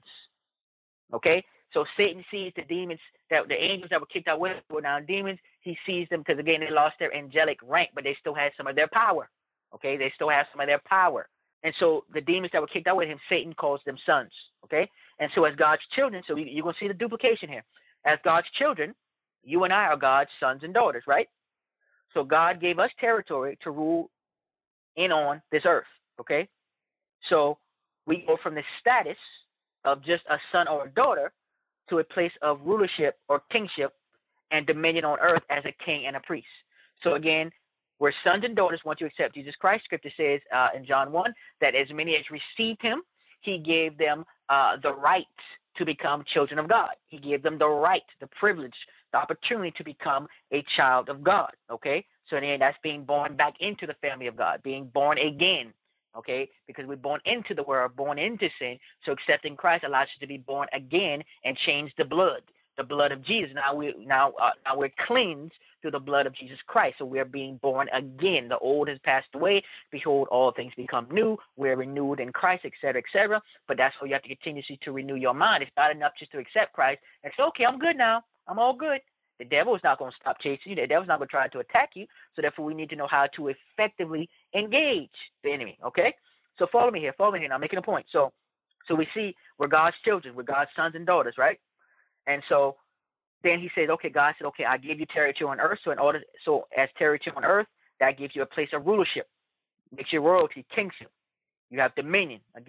Okay? So Satan sees the demons, that the angels that were kicked out with were now demons. He sees them because, again, they lost their angelic rank, but they still had some of their power. Okay? They still have some of their power. And so the demons that were kicked out with him, Satan calls them sons. Okay? And so as God's children, so you're going to see the duplication here. As God's children, you and I are God's sons and daughters, right? So God gave us territory to rule in on this earth. Okay? So we go from the status of just a son or a daughter to a place of rulership or kingship and dominion on earth as a king and a priest. So again, we're sons and daughters once you accept Jesus Christ. Scripture says in John 1 that as many as received him, he gave them the right to become children of God. He gave them the right, the privilege, the opportunity to become a child of God. Okay? So then that's being born back into the family of God, being born again. Okay, because we're born into the world, born into sin. So accepting Christ allows us to be born again and change the blood of Jesus. Now we're cleansed through the blood of Jesus Christ. So we're being born again. The old has passed away. Behold, all things become new. We're renewed in Christ, etc., etc. But that's why you have to continuously to renew your mind. It's not enough just to accept Christ and say, okay, I'm good now. I'm all good. The devil is not going to stop chasing you. The devil's not going to try to attack you. So therefore, we need to know how to effectively engage the enemy. Okay? So follow me here. Follow me here. Now I'm making a point. So we see we're God's children. We're God's sons and daughters, right? And so then he says, okay, God said, okay, I give you territory on earth. So as territory on earth, that gives you a place of rulership. Makes you royalty, kingship. You have dominion. Again,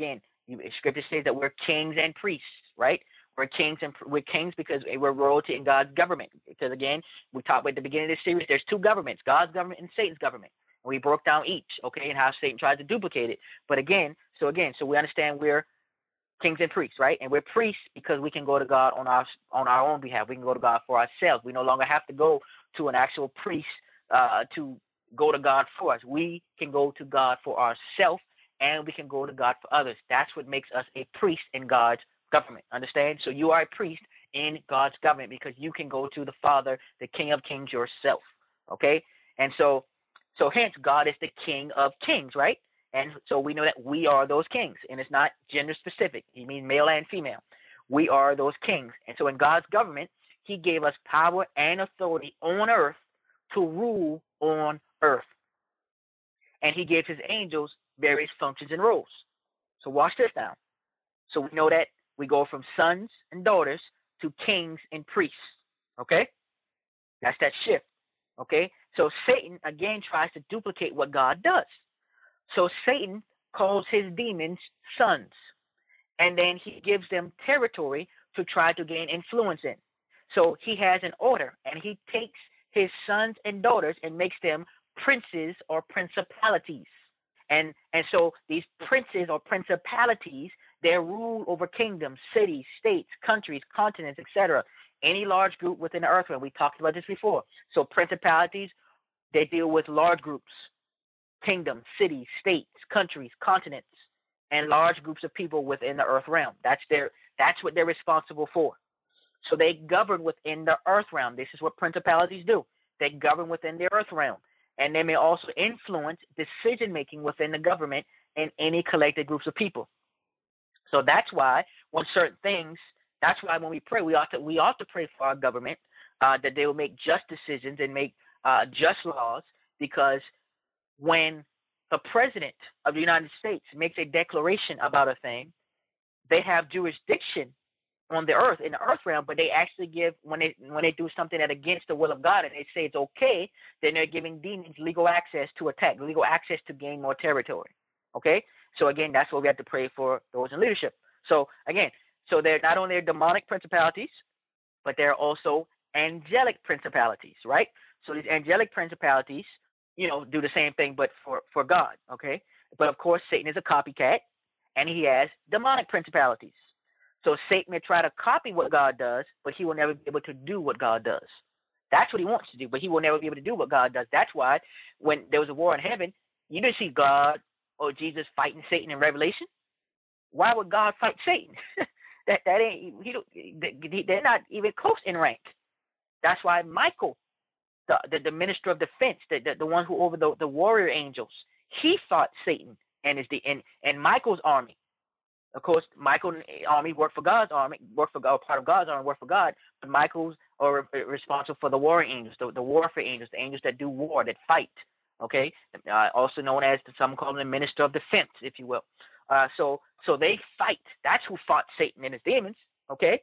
Scripture says that we're kings and priests, right? We're kings because we're royalty in God's government. Because again, we talked about at the beginning of this series, there's two governments, God's government and Satan's government. And we broke down each, okay, and how Satan tries to duplicate it. But so we understand we're kings and priests, right? And we're priests because we can go to God on our own behalf. We can go to God for ourselves. We no longer have to go to an actual priest to go to God for us. We can go to God for ourselves, and we can go to God for others. That's what makes us a priest in God's government. Understand? So you are a priest in God's government because you can go to the Father, the King of Kings yourself. Okay? And so hence God is the King of Kings, right? And so we know that we are those kings, and it's not gender specific. He means male and female. We are those kings. And so in God's government, he gave us power and authority on earth to rule on earth. And he gave his angels various functions and roles. So watch this now. So we know that we go from sons and daughters to kings and priests. Okay? That's that shift. Okay? So Satan, again, tries to duplicate what God does. So Satan calls his demons sons, and then he gives them territory to try to gain influence in. So he has an order, and he takes his sons and daughters and makes them princes or principalities. And so these princes or principalities, they rule over kingdoms, cities, states, countries, continents, etc. Any large group within the earth realm. We talked about this before. So principalities, they deal with large groups. Kingdoms, cities, states, countries, continents, and large groups of people within the earth realm. That's what they're responsible for. So they govern within the earth realm. This is what principalities do. They govern within the earth realm. And they may also influence decision making within the government and any collected groups of people. So that's why when we pray, we ought to pray for our government, that they will make just decisions and make just laws, because when the president of the United States makes a declaration about a thing, they have jurisdiction on the earth, in the earth realm, but they actually give, when they do something that against the will of God and they say it's okay, then they're giving demons legal access to attack, legal access to gain more territory. Okay? So again, that's what we have to pray for those in leadership. So again, they're not only demonic principalities, but they're also angelic principalities, right? So these angelic principalities, do the same thing, but for God, okay? But of course, Satan is a copycat, and he has demonic principalities. So Satan may try to copy what God does, but he will never be able to do what God does. That's what he wants to do, but he will never be able to do what God does. That's why when there was a war in heaven, you didn't see God or Jesus fighting Satan in Revelation. Why would God fight Satan? They're not even close in rank. That's why Michael, the minister of defense, the one who over the warrior angels, he fought Satan and Michael's army. Of course, Michael's army worked for God's army, part of God's army, worked for God. But Michael's are responsible for the warrior angels, the warfare angels, the angels that do war, that fight. Okay, also known as, some call them the minister of defense, if you will. So they fight. That's who fought Satan and his demons. Okay,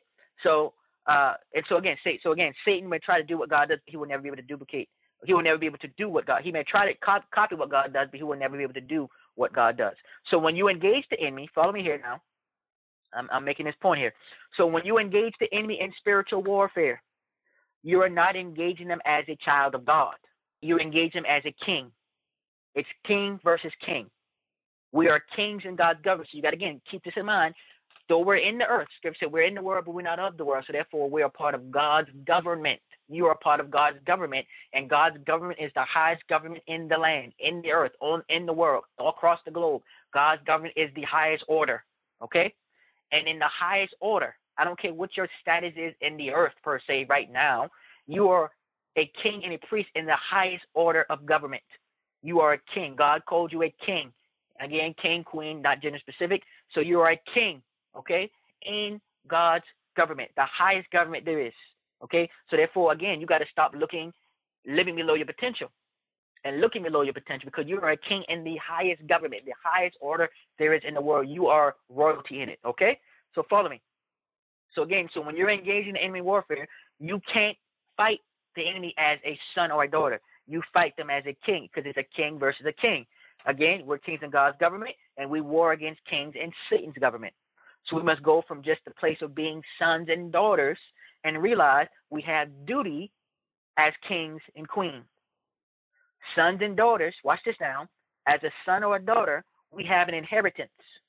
Satan may try to do what God does, but he will never be able to duplicate. He will never be able to do what God. He may try to copy what God does, but he will never be able to do what God does. So when you engage the enemy, follow me here now. I'm making this point here. So when you engage the enemy in spiritual warfare, you are not engaging them as a child of God. You engage them as a king. It's king versus king. We are kings in God's government. So you got to, again, keep this in mind. Though we're in the earth, Scripture said we're in the world, but we're not of the world. So therefore, we are part of God's government. You are part of God's government, and God's government is the highest government in the land, in the earth, in the world, all across the globe. God's government is the highest order, okay? And in the highest order, I don't care what your status is in the earth per se right now, you are a king and a priest in the highest order of government. You are a king. God called you a king. Again, king, queen, not gender specific. So you are a king, okay, in God's government, the highest government there is, okay? So therefore, again, you got to stop living below your potential and looking below your potential, because you are a king in the highest government, the highest order there is in the world. You are royalty in it, okay? So follow me. So again, so when you're engaging in enemy warfare, you can't fight the enemy as a son or a daughter. You fight them as a king, because it's a king versus a king. Again, we're kings in God's government, and we war against kings in Satan's government. So we must go from just the place of being sons and daughters and realize we have duty as kings and queens. Sons and daughters, watch this now, as a son or a daughter, we have an inheritance,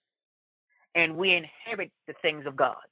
and we inherit the things of God.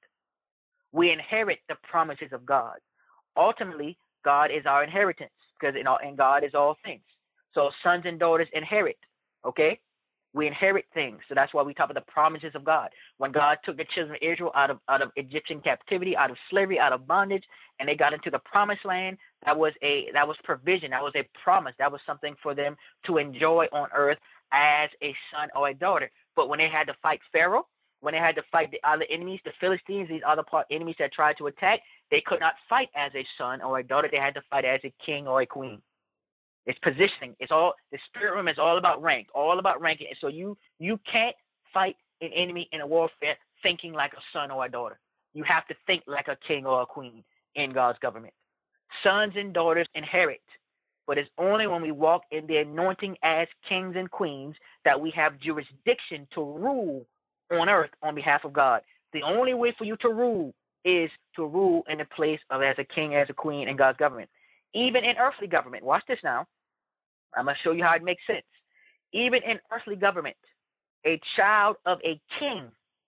We inherit the promises of God. Ultimately, God is our inheritance, because and God is all things. So sons and daughters inherit, okay? We inherit things. So that's why we talk about the promises of God. When God took the children of Israel out of Egyptian captivity, out of slavery, out of bondage, and they got into the promised land, that was provision. That was a promise. That was something for them to enjoy on earth as a son or a daughter. But when they had to fight Pharaoh, when they had to fight the other enemies, the Philistines, these other enemies that tried to attack, they could not fight as a son or a daughter. They had to fight as a king or a queen. It's positioning. It's all, the spirit realm is all about rank, all about ranking. So you can't fight an enemy in a warfare thinking like a son or a daughter. You have to think like a king or a queen in God's government. Sons and daughters inherit, but it's only when we walk in the anointing as kings and queens that we have jurisdiction to rule on earth on behalf of God. The only way for you to rule is to rule in the place of as a king, as a queen in God's government. Even in earthly government, watch this now. I'm going to show you how it makes sense. Even in earthly government, a child of a king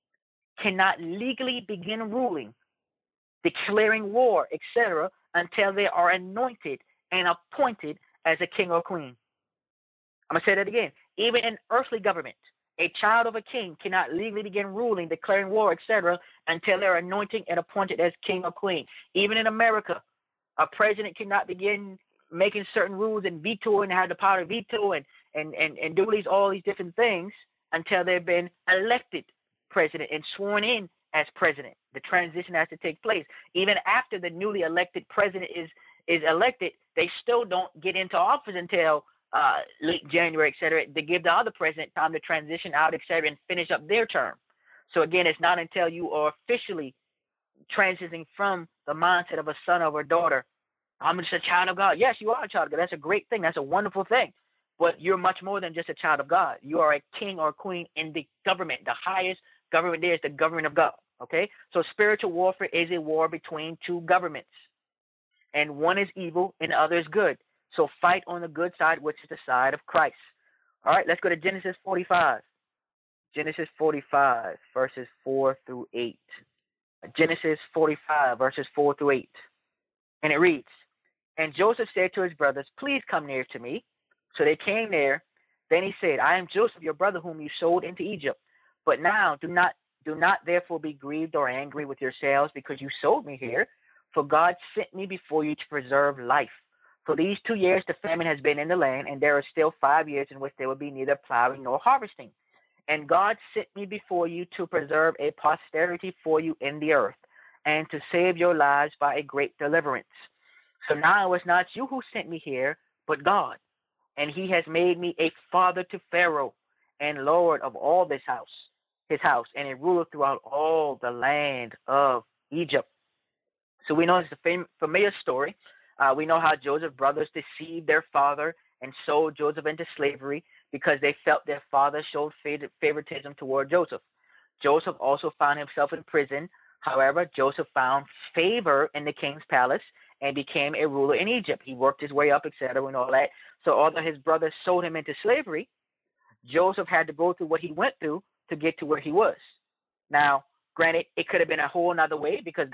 cannot legally begin ruling, declaring war, etc., until they are anointed and appointed as a king or queen. I'm going to say that again. Even in earthly government, a child of a king cannot legally begin ruling, declaring war, etc., until they're anointed and appointed as king or queen. Even in America, a president cannot begin making certain rules and vetoing, have the power to veto and do all these different things until they've been elected president and sworn in as president. The transition has to take place. Even after the newly elected president is elected, they still don't get into office until late January, et cetera. They give the other president time to transition out, et cetera, and finish up their term. So again, it's not until you are officially transitioning from the mindset of a son or a daughter. I'm just a child of God. Yes, you are a child of God. That's a great thing. That's a wonderful thing. But you're much more than just a child of God. You are a king or a queen in the government. The highest government there is the government of God. Okay? So spiritual warfare is a war between two governments. And one is evil and the other is good. So fight on the good side, which is the side of Christ. All right, let's go to Genesis 45. Genesis 45, verses 4 through 8. Genesis 45, verses 4 through 8. And it reads, "And Joseph said to his brothers, 'Please come near to me.' So they came near. Then he said, 'I am Joseph, your brother, whom you sold into Egypt. But now do not therefore be grieved or angry with yourselves because you sold me here. For God sent me before you to preserve life. For these 2 years the famine has been in the land, and there are still 5 years in which there will be neither plowing nor harvesting. And God sent me before you to preserve a posterity for you in the earth, and to save your lives by a great deliverance. So now it's not you who sent me here, but God. And he has made me a father to Pharaoh, and Lord of all his house, and a ruler throughout all the land of Egypt.'" So we know it's a familiar story. We know how Joseph's brothers deceived their father and sold Joseph into slavery because they felt their father showed favoritism toward Joseph. Joseph also found himself in prison. However, Joseph found favor in the king's palace and became a ruler in Egypt. He worked his way up, etc., and all that. So although his brothers sold him into slavery, Joseph had to go through what he went through to get to where he was. Now, granted, it could have been a whole other way because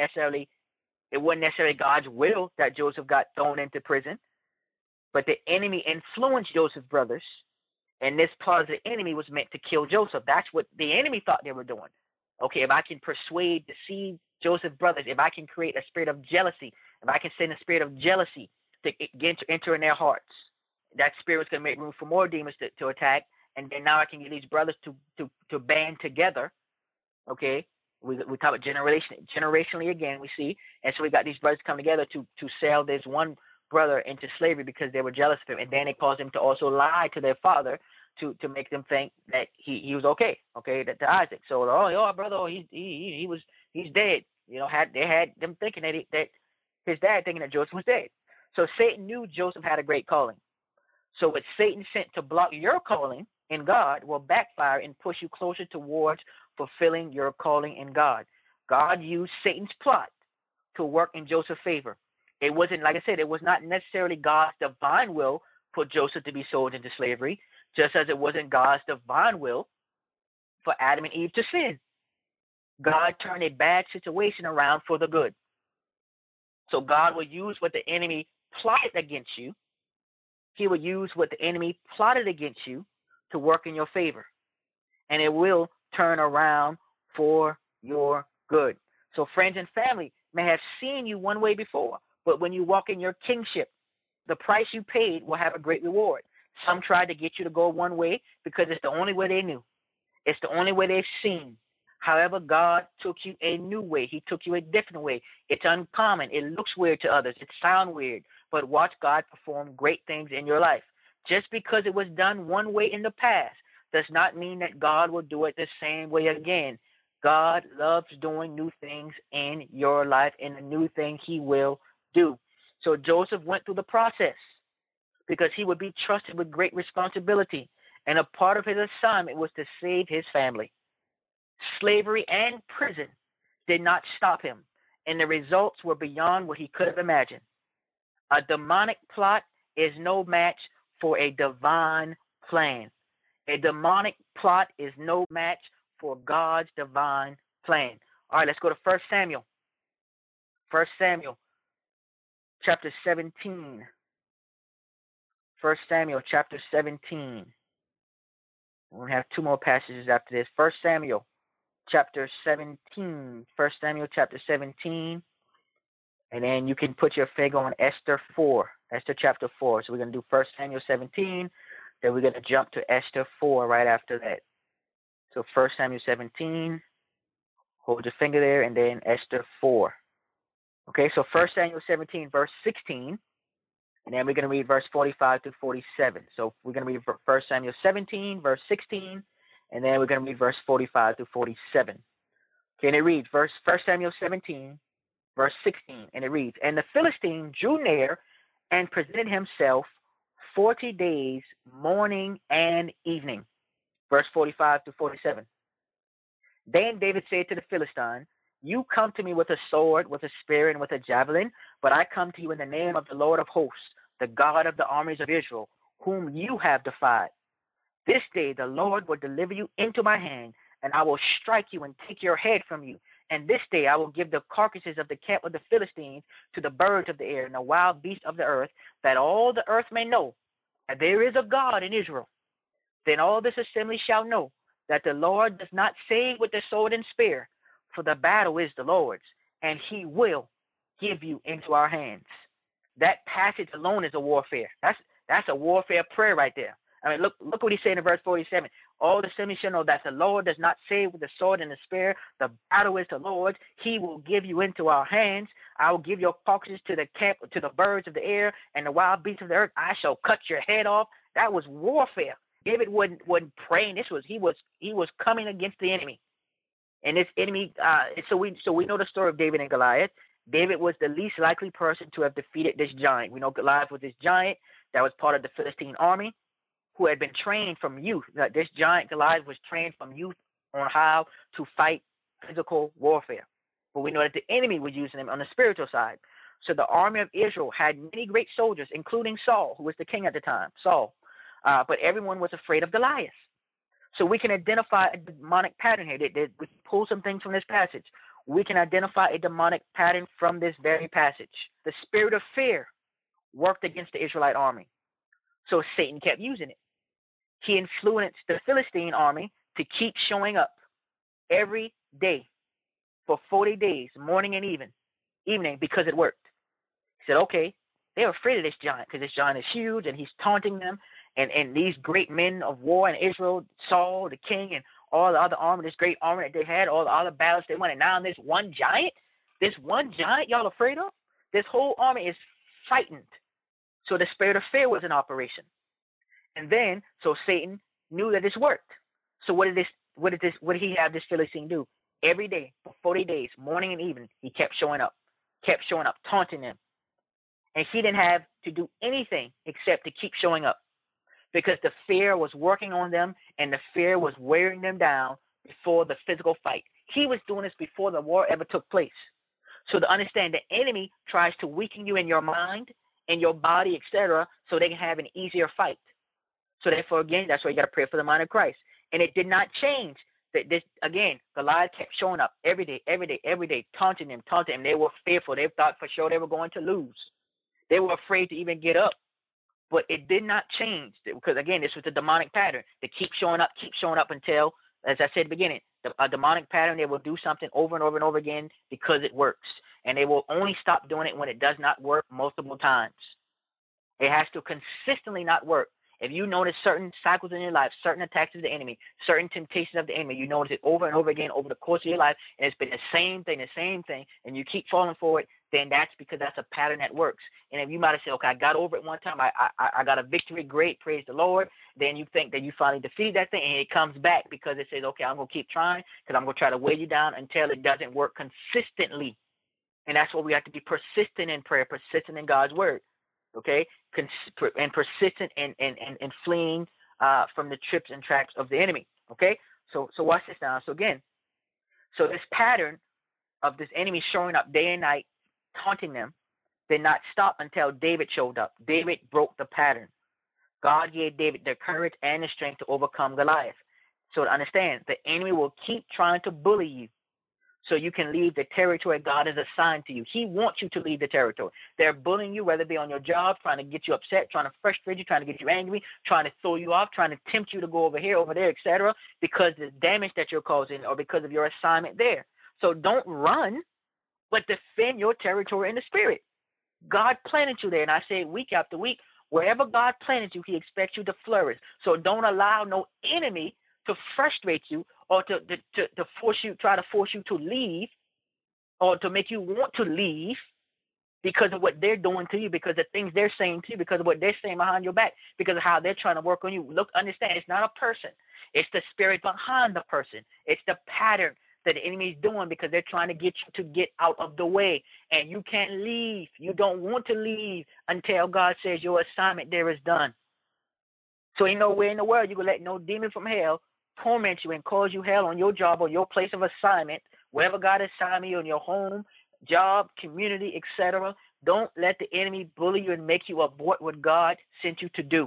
it wasn't necessarily God's will that Joseph got thrown into prison, but the enemy influenced Joseph's brothers, and this part of the enemy was meant to kill Joseph. That's what the enemy thought they were doing. Okay, if I can deceive Joseph's brothers, if I can create a spirit of jealousy, if I can send a spirit of jealousy to enter in their hearts, that spirit was going to make room for more demons to attack, and then now I can get these brothers to band together. Okay, we talk about generationally again, we see, and so we got these brothers come together to sell this one brother into slavery because they were jealous of him, and then they caused him to also lie to their father to make them think that he was okay, to Isaac. So our brother, he's dead. They had them thinking that his dad thinking that Joseph was dead. So Satan knew Joseph had a great calling. So what Satan sent to block your calling in God will backfire and push you closer towards fulfilling your calling in God. God used Satan's plot to work in Joseph's favor. It wasn't, like I said, it was not necessarily God's divine will for Joseph to be sold into slavery, just as it wasn't God's divine will for Adam and Eve to sin. God turned a bad situation around for the good. So God will use what the enemy plotted against you. He will use what the enemy plotted against you to work in your favor. And it will turn around for your good. So friends and family may have seen you one way before, but when you walk in your kingship, the price you paid will have a great reward. Some tried to get you to go one way because it's the only way they knew. It's the only way they've seen. However, God took you a new way. He took you a different way. It's uncommon. It looks weird to others. It sounds weird. But watch God perform great things in your life. Just because it was done one way in the past does not mean that God will do it the same way again. God loves doing new things in your life, and a new thing he will do. So Joseph went through the process because he would be trusted with great responsibility. And a part of his assignment was to save his family. Slavery and prison did not stop him, and the results were beyond what he could have imagined. A demonic plot is no match for a divine plan. A demonic plot is no match for God's divine plan. All right, let's go to 1 Samuel. 1 Samuel chapter 17. 1 Samuel chapter 17. We're going to have two more passages after this. 1 Samuel chapter 17. 1 Samuel chapter 17. And then you can put your finger on Esther 4. Esther chapter 4. So we're going to do 1 Samuel 17. Then we're going to jump to Esther 4 right after that. So 1 Samuel 17. Hold your finger there. And then Esther 4. Okay, so 1 Samuel 17, verse 16. And then we're going to read verse 45 to 47. So we're going to read 1 Samuel 17, verse 16. And then we're going to read verse 45 to 47. Okay, and it reads, 1 Samuel 17, verse 16. And it reads, and the Philistine drew near and presented himself 40 days, morning and evening. Verse 45 to 47. Then David said to the Philistine, you come to me with a sword, with a spear, and with a javelin, but I come to you in the name of the Lord of hosts, the God of the armies of Israel, whom you have defied. This day the Lord will deliver you into my hand, and I will strike you and take your head from you. And this day I will give the carcasses of the camp of the Philistines to the birds of the air and the wild beasts of the earth, that all the earth may know that there is a God in Israel. Then all this assembly shall know that the Lord does not save with the sword and spear, for the battle is the Lord's, and he will give you into our hands. That passage alone is a warfare. That's a warfare prayer right there. I mean, look what he said in verse 47. All the assembly shall know that the Lord does not save with the sword and the spear. The battle is the Lord's. He will give you into our hands. I will give your carcasses to the camp, to the birds of the air and the wild beasts of the earth. I shall cut your head off. That was warfare. David wasn't praying. He was coming against the enemy. And this enemy, so we know the story of David and Goliath. David was the least likely person to have defeated this giant. We know Goliath was this giant that was part of the Philistine army who had been trained from youth. This giant Goliath was trained from youth on how to fight physical warfare. But we know that the enemy was using him on the spiritual side. So the army of Israel had many great soldiers, including Saul, who was the king at the time, Saul. But everyone was afraid of Goliath. So we can identify a demonic pattern here. We pull some things from this passage. We can identify a demonic pattern from this very passage. The spirit of fear worked against the Israelite army. So Satan kept using it. He influenced the Philistine army to keep showing up every day for 40 days, morning and evening, because it worked. He said, okay, they're afraid of this giant because this giant is huge and he's taunting them. And these great men of war in Israel, Saul, the king, and all the other army, this great army that they had, all the other battles they won, and now this one giant y'all afraid of? This whole army is frightened. So the spirit of fear was in operation. And then, so Satan knew that this worked. So what did he have this Philistine do? Every day for 40 days, morning and evening, he kept showing up, taunting them. And he didn't have to do anything except to keep showing up. because the fear was working on them and the fear was wearing them down before the physical fight. He was doing this before the war ever took place. So to understand, the enemy tries to weaken you in your mind, in your body, etc., so they can have an easier fight. So therefore, again, that's why you got to pray for the mind of Christ. And it did not change. This again, Goliath kept showing up every day, taunting them. They were fearful. They thought for sure they were going to lose. They were afraid to even get up. But it did not change because, again, this was a demonic pattern. They keep showing up until, as I said at the beginning, a demonic pattern. They will do something over and over and over again because it works. And they will only stop doing it when it does not work multiple times. It has to consistently not work. If you notice certain cycles in your life, certain attacks of the enemy, certain temptations of the enemy, you notice it over and over again over the course of your life, and it's been the same thing, and you keep falling for it, then that's because that's a pattern that works. And if you might have said, okay, I got over it one time, I got a victory, great, praise the Lord, then you think that you finally defeated that thing, and it comes back because it says, okay, I'm going to keep trying because I'm going to try to weigh you down until it doesn't work consistently. And that's what we have to be persistent in prayer, persistent in God's word. Okay, and persistent in fleeing from the trips and traps of the enemy. Okay, so watch this now. So again, so this pattern of this enemy showing up day and night, taunting them, did not stop until David showed up. David broke the pattern. God gave David the courage and the strength to overcome Goliath. So to understand, the enemy will keep trying to bully you, so you can leave the territory God has assigned to you. He wants you to leave the territory. They're bullying you, whether it be on your job, trying to get you upset, trying to frustrate you, trying to get you angry, trying to throw you off, trying to tempt you to go over here, over there, etc., because of the damage that you're causing or because of your assignment there. So don't run, but defend your territory in the spirit. God planted you there, and I say week after week, wherever God planted you, he expects you to flourish. So don't allow no enemy to frustrate you or to try to force you to leave or to make you want to leave because of what they're doing to you, because of things they're saying to you, because of what they're saying behind your back, because of how they're trying to work on you. Look, understand, it's not a person. It's the spirit behind the person. It's the pattern that the enemy is doing because they're trying to get you to get out of the way. And you can't leave. You don't want to leave until God says your assignment there is done. So ain't no way in the world you can let no demon from hell torment you and cause you hell on your job or your place of assignment, wherever God assigned you, in your home, job, community, etc. Don't let the enemy bully you and make you abort what God sent you to do.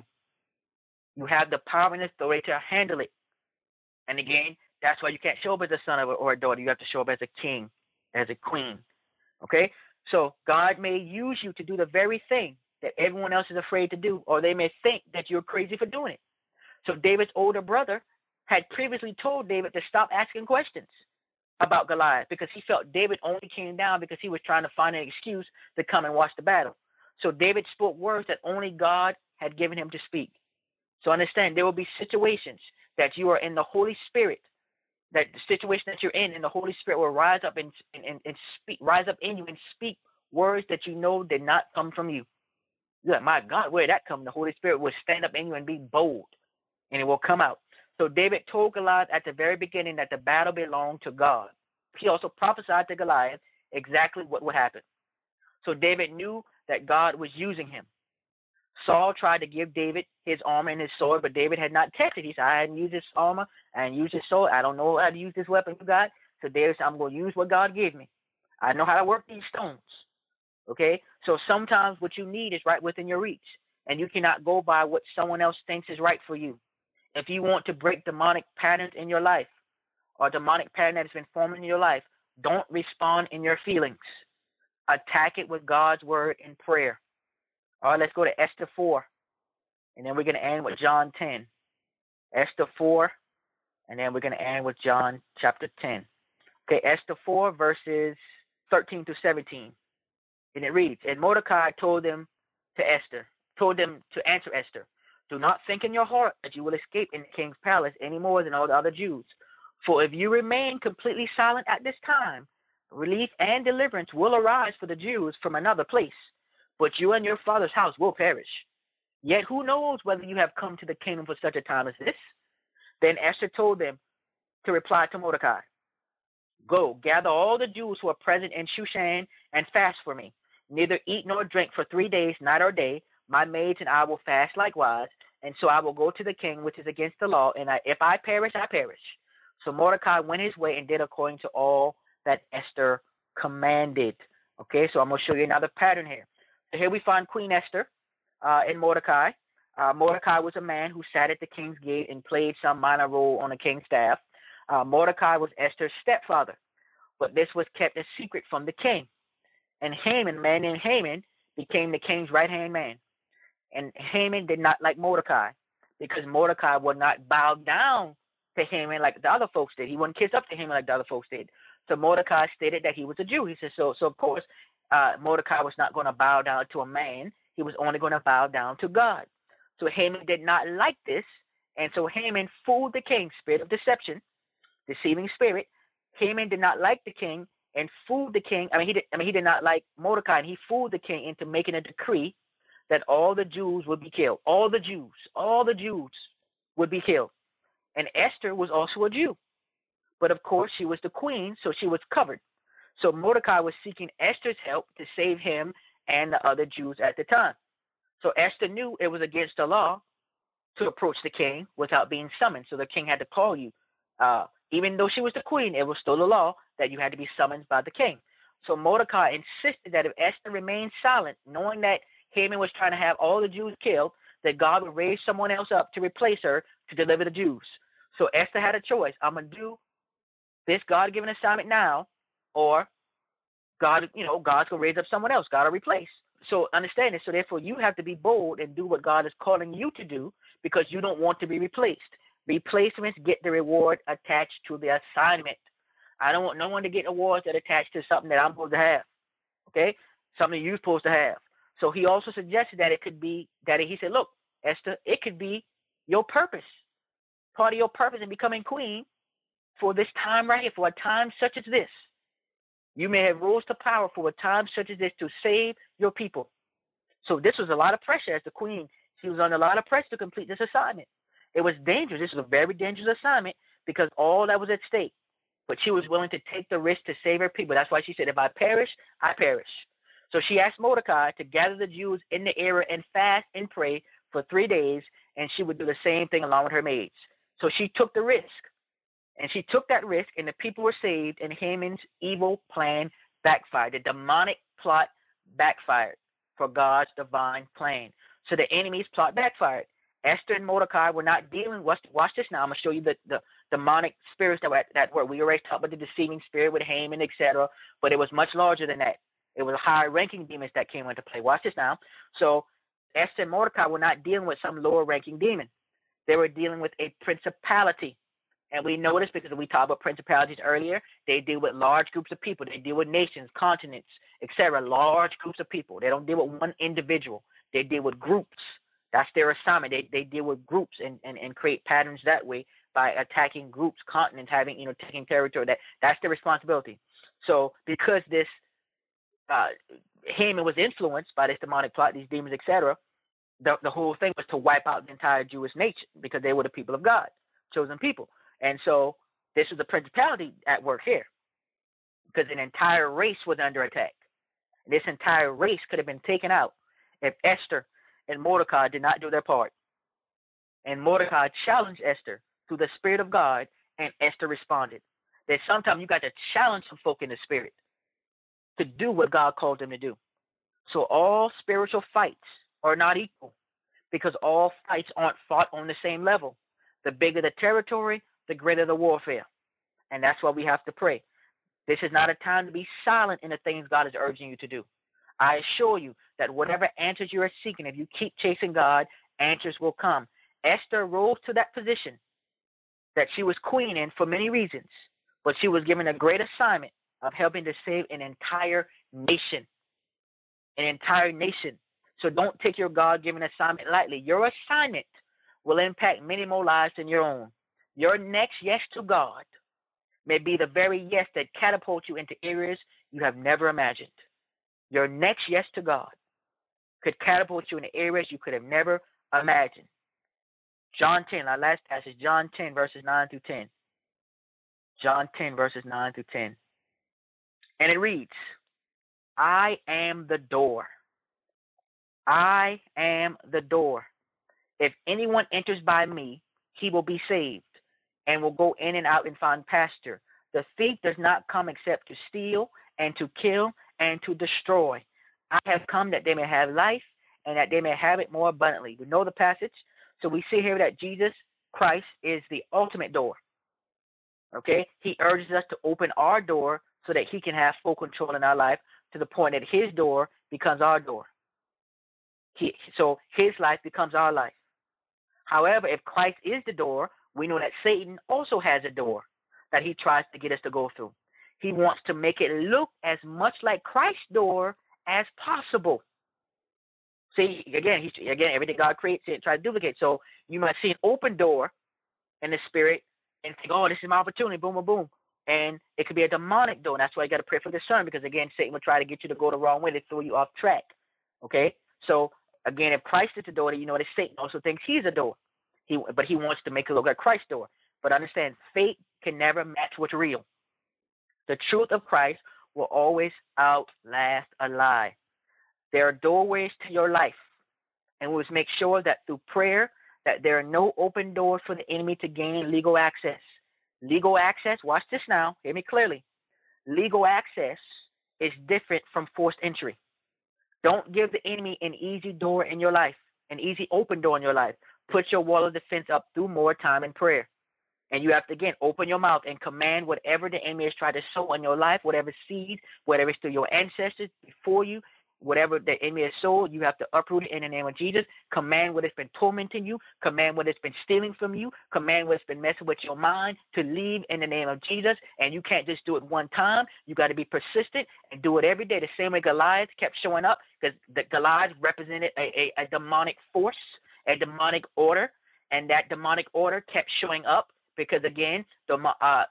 You have the power and authority to handle it. And again, that's why you can't show up as a son or a daughter. You have to show up as a king, as a queen. Okay? So God may use you to do the very thing that everyone else is afraid to do, or they may think that you're crazy for doing it. So David's older brother had previously told David to stop asking questions about Goliath because he felt David only came down because he was trying to find an excuse to come and watch the battle. So David spoke words that only God had given him to speak. So understand, there will be situations that you are in the Holy Spirit, that the situation that you're in the Holy Spirit will rise up and rise up in you and speak words that you know did not come from you. You're like, my God, where did that come? The Holy Spirit will stand up in you and be bold, and it will come out. So David told Goliath at the very beginning that the battle belonged to God. He also prophesied to Goliath exactly what would happen. So David knew that God was using him. Saul tried to give David his armor and his sword, but David had not tested. He said, I hadn't used this armor, I hadn't used this sword, I don't know how to use this weapon you got. So David said, I'm going to use what God gave me. I know how to work these stones. Okay? So sometimes what you need is right within your reach, and you cannot go by what someone else thinks is right for you. If you want to break demonic patterns in your life or demonic pattern that has been forming in your life, don't respond in your feelings. Attack it with God's word and prayer. All right, let's go to Esther 4, and then we're going to end with John 10. Esther 4, and then we're going to end with John chapter 10. Okay, Esther 4, verses 13 to 17. And it reads, and Mordecai told them to answer Esther, do not think in your heart that you will escape in the king's palace any more than all the other Jews. For if you remain completely silent at this time, relief and deliverance will arise for the Jews from another place, but you and your father's house will perish. Yet who knows whether you have come to the kingdom for such a time as this? Then Esther told them to reply to Mordecai, go, gather all the Jews who are present in Shushan and fast for me. Neither eat nor drink for 3 days, night or day. My maids and I will fast likewise, and so I will go to the king, which is against the law, and if I perish, I perish. So Mordecai went his way and did according to all that Esther commanded. Okay, so I'm going to show you another pattern here. So here we find Queen Esther and Mordecai. Mordecai was a man who sat at the king's gate and played some minor role on the king's staff. Mordecai was Esther's stepfather, but this was kept a secret from the king. And Haman, a man named Haman, became the king's right-hand man. And Haman did not like Mordecai because Mordecai would not bow down to Haman like the other folks did. He wouldn't kiss up to Haman like the other folks did. So Mordecai stated that he was a Jew. He said, so of course, Mordecai was not going to bow down to a man. He was only going to bow down to God. So Haman did not like this, and so Haman fooled the king, spirit of deception, deceiving spirit. Haman did not like the king and fooled the king. He did not like Mordecai, and he fooled the king into making a decree that all the Jews would be killed. All the Jews would be killed. And Esther was also a Jew. But of course, she was the queen, so she was covered. So Mordecai was seeking Esther's help to save him and the other Jews at the time. So Esther knew it was against the law to approach the king without being summoned. So the king had to call you. Even though she was the queen, it was still the law that you had to be summoned by the king. So Mordecai insisted that if Esther remained silent, knowing that Haman was trying to have all the Jews killed, that God would raise someone else up to replace her to deliver the Jews. So Esther had a choice. I'm going to do this God-given assignment now, or God's going to raise up someone else. God will replace. So understand this. So therefore, you have to be bold and do what God is calling you to do because you don't want to be replaced. Replacements get the reward attached to the assignment. I don't want no one to get awards that attach to something that I'm supposed to have, okay, something you're supposed to have. So he also suggested that it could be that he said, look, Esther, it could be your purpose, part of your purpose in becoming queen for this time right here, for a time such as this. You may have rose to power for a time such as this to save your people. So this was a lot of pressure as the queen. She was under a lot of pressure to complete this assignment. It was dangerous. This was a very dangerous assignment because all that was at stake. But she was willing to take the risk to save her people. That's why she said, if I perish, I perish. So she asked Mordecai to gather the Jews in the area and fast and pray for 3 days, and she would do the same thing along with her maids. So she took the risk. And she took that risk, and the people were saved, and Haman's evil plan backfired. The demonic plot backfired for God's divine plan. So the enemy's plot backfired. Esther and Mordecai were not dealing. Watch this now. I'm going to show you the demonic spirits that were. We already talked about the deceiving spirit with Haman, etc., but it was much larger than that. It was higher-ranking demons that came into play. Watch this now. So Esther and Mordecai were not dealing with some lower-ranking demon. They were dealing with a principality. And we know this because we talked about principalities earlier. They deal with large groups of people. They deal with nations, continents, etc., large groups of people. They don't deal with one individual. They deal with groups. That's their assignment. They deal with groups and create patterns that way by attacking groups, continents, taking territory. That's their responsibility. So because this Haman was influenced by this demonic plot, these demons, etc., the whole thing was to wipe out the entire Jewish nation because they were the people of God, chosen people. And so this is the principality at work here because an entire race was under attack. This entire race could have been taken out if Esther and Mordecai did not do their part. And Mordecai challenged Esther through the Spirit of God, and Esther responded. That sometimes you got to challenge some folk in the Spirit to do what God called them to do. So all spiritual fights are not equal because all fights aren't fought on the same level. The bigger the territory, the greater the warfare. And that's why we have to pray. This is not a time to be silent in the things God is urging you to do. I assure you that whatever answers you are seeking, if you keep chasing God, answers will come. Esther rose to that position that she was queen in for many reasons, but she was given a great assignment of helping to save an entire nation. An entire nation. So don't take your God-given assignment lightly. Your assignment will impact many more lives than your own. Your next yes to God may be the very yes that catapults you into areas you have never imagined. Your next yes to God could catapult you into areas you could have never imagined. John 10, our last passage, John 10, verses 9 through 10. John 10, verses 9 through 10. And it reads, I am the door. I am the door. If anyone enters by me, he will be saved, and will go in and out and find pasture. The thief does not come except to steal and to kill and to destroy. I have come that they may have life and that they may have it more abundantly. We know the passage. So we see here that Jesus Christ is the ultimate door. Okay? He urges us to open our door so that he can have full control in our life, to the point that his door becomes our door. So his life becomes our life. However, if Christ is the door, we know that Satan also has a door that he tries to get us to go through. He wants to make it look as much like Christ's door as possible. See, again, everything God creates, he tries to duplicate. So you might see an open door in the spirit and think, oh, this is my opportunity, boom, boom, boom. And it could be a demonic door. And that's why you got to pray for discernment, because, again, Satan will try to get you to go the wrong way. They throw you off track. Okay? So, again, if Christ is the door, you know that Satan also thinks he's a door. But he wants to make it look like Christ's door. But understand, faith can never match what's real. The truth of Christ will always outlast a lie. There are doorways to your life, and we must make sure that through prayer that there are no open doors for the enemy to gain legal access. Legal access, watch this now, hear me clearly. Legal access is different from forced entry. Don't give the enemy an easy door in your life, an easy open door in your life. Put your wall of defense up through more time in prayer. And you have to, again, open your mouth and command whatever the enemy has tried to sow in your life, whatever seed, whatever is through your ancestors before you, whatever the enemy has sown, you have to uproot it in the name of Jesus. Command what has been tormenting you. Command what has been stealing from you. Command what's been messing with your mind to leave in the name of Jesus. And you can't just do it one time. You got to be persistent and do it every day. The same way Goliath kept showing up, because the Goliath represented a demonic force, a demonic order, and that demonic order kept showing up because, again, in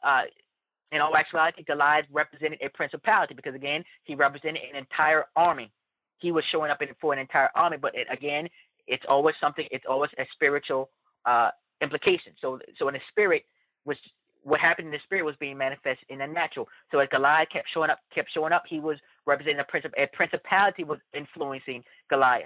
all actuality, Goliath represented a principality because, again, he represented an entire army. He was showing up for an entire army, but again, it's always something. It's always a spiritual implication. So in the spirit, what happened in the spirit was being manifested in the natural. So as Goliath kept showing up, he was representing a principality was influencing Goliath,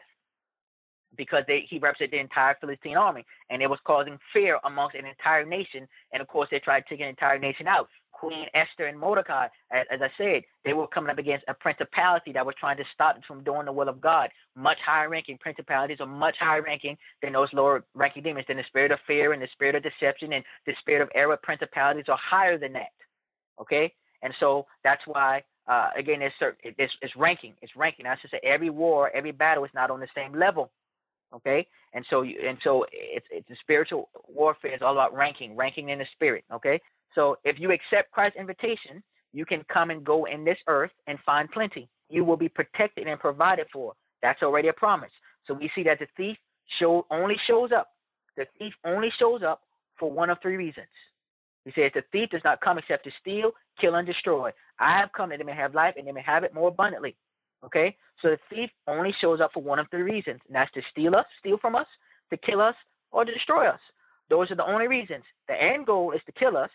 because he represented the entire Philistine army, and it was causing fear amongst an entire nation. And of course, they tried to take an entire nation out. Queen Esther and Mordecai, as I said, they were coming up against a principality that was trying to stop them from doing the will of God. Much higher ranking principalities are much higher ranking than those lower ranking demons. Then the spirit of fear and the spirit of deception and the spirit of error principalities are higher than that. Okay, and so that's why again, it's ranking. It's ranking. I should say every war, every battle is not on the same level. Okay, and so it's the spiritual warfare is all about ranking in the spirit. Okay, so if you accept Christ's invitation, you can come and go in this earth and find plenty. You will be protected and provided for. That's already a promise. So we see that the thief only shows up. The thief only shows up for one of three reasons. He says the thief does not come except to steal, kill, and destroy. I have come that they may have life and they may have it more abundantly. Okay, so the thief only shows up for one of three reasons, and that's to steal from us, to kill us, or to destroy us. Those are the only reasons. The end goal is to kill us,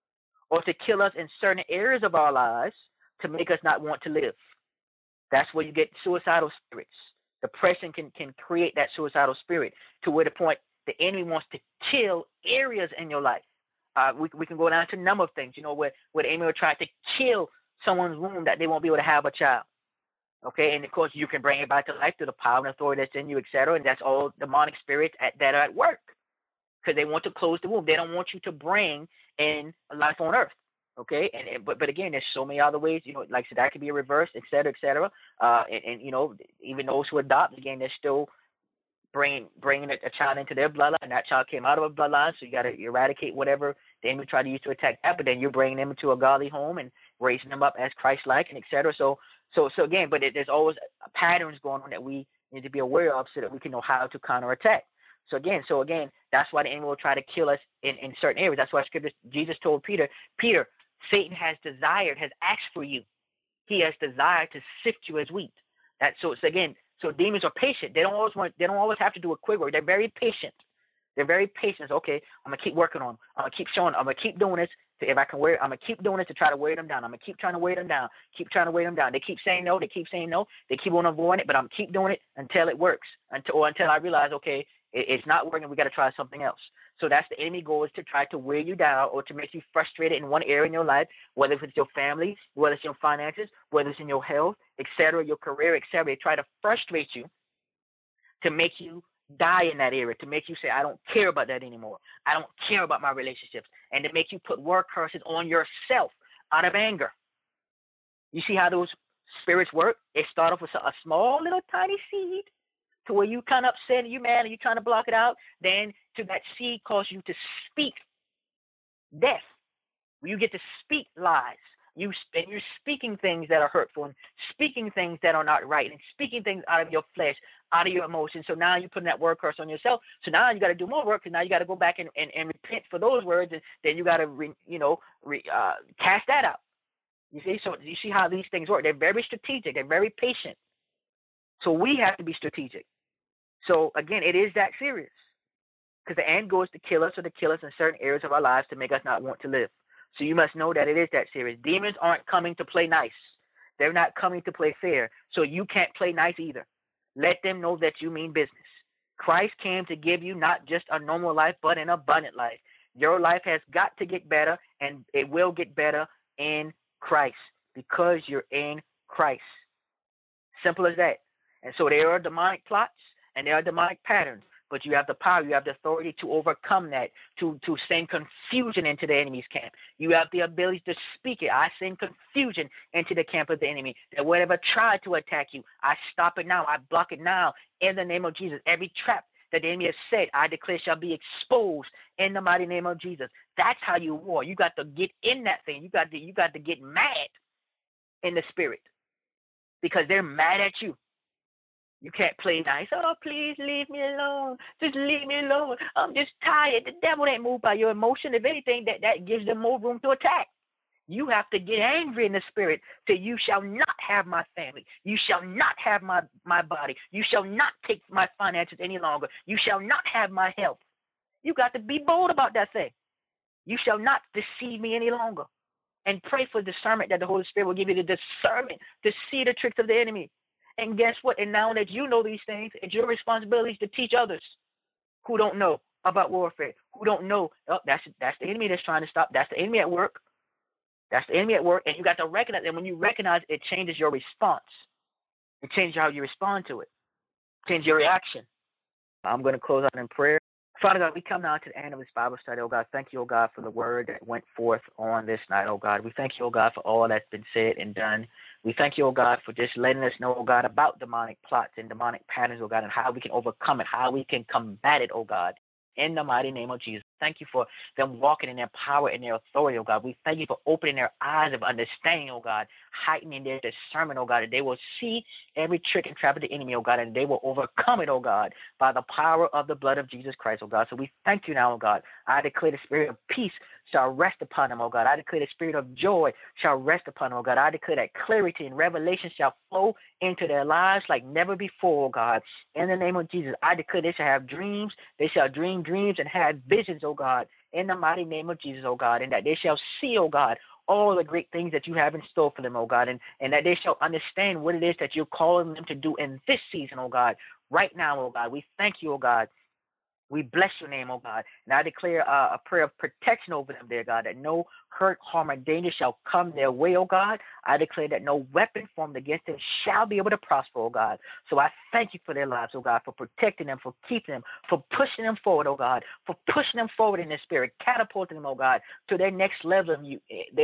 or to kill us in certain areas of our lives to make us not want to live. That's where you get suicidal spirits. Depression can create that suicidal spirit to where the point the enemy wants to kill areas in your life. We can go down to a number of things, where the enemy will try to kill someone's womb that they won't be able to have a child. Okay, and of course you can bring it back to life through the power and authority that's in you, etc. And that's all demonic spirits that are at work, because they want to close the womb. They don't want you to bring in life on earth. Okay, but again, there's so many other ways. Like I said, that could be a reverse, etc., etc. And even those who adopt, again, they're still bringing a child into their bloodline, and that child came out of a bloodline. So you got to eradicate whatever the enemy tried to use to attack that. But then you're bringing them into a godly home and raising them up as Christ-like, and etc. So again, but there's always patterns going on that we need to be aware of so that we can know how to counterattack. So again, that's why the enemy will try to kill us in certain areas. That's why Jesus told Peter, Satan has asked for you. He has desired to sift you as wheat. So demons are patient. They don't always have to do a quick work. They're very patient. Okay, I'm gonna keep working on them. I'm gonna keep showing. I'm gonna keep doing this. If I can I'm gonna keep doing it to try to wear them down. I'm gonna keep trying to wear them down. They keep saying no. They keep on avoiding it, but I'm keep doing it until it works. Until I realize, okay, It's not working. We got to try something else. So that's the enemy goal, is to try to wear you down or to make you frustrated in one area in your life, whether it's your family, whether it's your finances, whether it's in your health, etc., your career, etc. They try to frustrate you to make you die in that area, to make you say, I don't care about that anymore. I don't care about my relationships, and to make you put word curses on yourself out of anger. You see how those spirits work? It start off with a small little tiny seed, to where you kind of upset and you mad and you're trying to block it out. Then to that seed cause you to speak death. You get to speak lies. You're speaking things that are hurtful and speaking things that are not right and speaking things out of your flesh, out of your emotions. So now you're putting that word curse on yourself. So now you got to do more work, and now you got to go back and repent for those words, and then you got to cast that out. You see, so you see how these things work. They're very strategic. They're very patient. So we have to be strategic. So again, it is that serious, because the end goal is to kill us, or to kill us in certain areas of our lives to make us not want to live. So you must know that it is that serious. Demons aren't coming to play nice. They're not coming to play fair. So you can't play nice either. Let them know that you mean business. Christ came to give you not just a normal life, but an abundant life. Your life has got to get better, and it will get better in Christ, because you're in Christ. Simple as that. And so there are demonic plots and there are demonic patterns, but you have the power, you have the authority to overcome that, to send confusion into the enemy's camp. You have the ability to speak it. I send confusion into the camp of the enemy, that whatever tried to attack you, I stop it now. I block it now in the name of Jesus. Every trap that the enemy has set, I declare shall be exposed in the mighty name of Jesus. That's how you war. You got to get in that thing. You got to get mad in the spirit, because they're mad at you. You can't play nice. Oh, please leave me alone. Just leave me alone. I'm just tired. The devil ain't moved by your emotion. If anything, that gives them more room to attack. You have to get angry in the spirit. Say, you shall not have my family. You shall not have my body. You shall not take my finances any longer. You shall not have my health. You got to be bold about that thing. You shall not deceive me any longer. And pray for discernment, that the Holy Spirit will give you the discernment to see the tricks of the enemy. And guess what? And now that you know these things, it's your responsibility to teach others who don't know about warfare, who don't know. Oh, that's the enemy that's trying to stop. That's the enemy at work. That's the enemy at work. And you got to recognize. And when you recognize, it changes your response. It changes how you respond to it. It changes your reaction. I'm going to close out in prayer. Father God, we come now to the end of this Bible study, oh God. Thank you, oh God, for the word that went forth on this night, oh God. We thank you, oh God, for all that's been said and done. We thank you, oh God, for just letting us know, oh God, about demonic plots and demonic patterns, oh God, and how we can overcome it, how we can combat it, oh God, in the mighty name of Jesus. Thank you for them walking in their power and their authority, oh God. We thank you for opening their eyes of understanding, oh God, heightening their discernment, oh God, that they will see every trick and trap of the enemy, oh God, and they will overcome it, oh God, by the power of the blood of Jesus Christ, oh God. So we thank you now, oh God. I declare the spirit of peace shall rest upon them, oh God. I declare the spirit of joy shall rest upon them, oh God. I declare that clarity and revelation shall flow into their lives like never before, oh God. In the name of Jesus, I declare they shall have dreams. They shall dream dreams and have visions, oh God, in the mighty name of Jesus, oh God, and that they shall see, oh God, all the great things that you have in store for them, oh God, and that they shall understand what it is that you're calling them to do in this season, oh God, right now, oh God. We thank you, oh God. We bless your name, oh God. And I declare a prayer of protection over them, dear God, that no hurt, harm, or danger shall come their way, oh God. I declare that no weapon formed against them shall be able to prosper, oh God. So I thank you for their lives, oh God, for protecting them, for keeping them, for pushing them forward, oh God, for pushing them forward in the spirit, catapulting them, oh God, to their next level in you,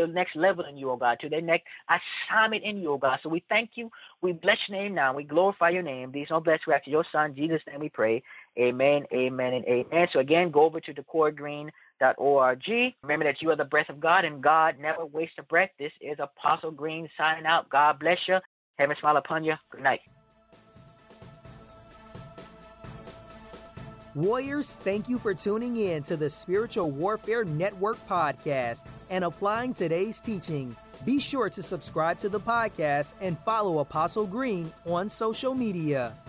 oh God, to their next assignment in you, oh God. So we thank you. We bless your name now. We glorify your name. These are blessed after your son, Jesus' name we pray. Amen, amen, and amen. So again, go over to DeCoreGreen.org. Remember that you are the breath of God, and God never wastes a breath. This is Apostle Green signing out. God bless you. Heaven smile upon you. Good night.
Warriors, thank you for tuning in to the Spiritual Warfare Network podcast and applying today's teaching. Be sure to subscribe to the podcast and follow Apostle Green on social media.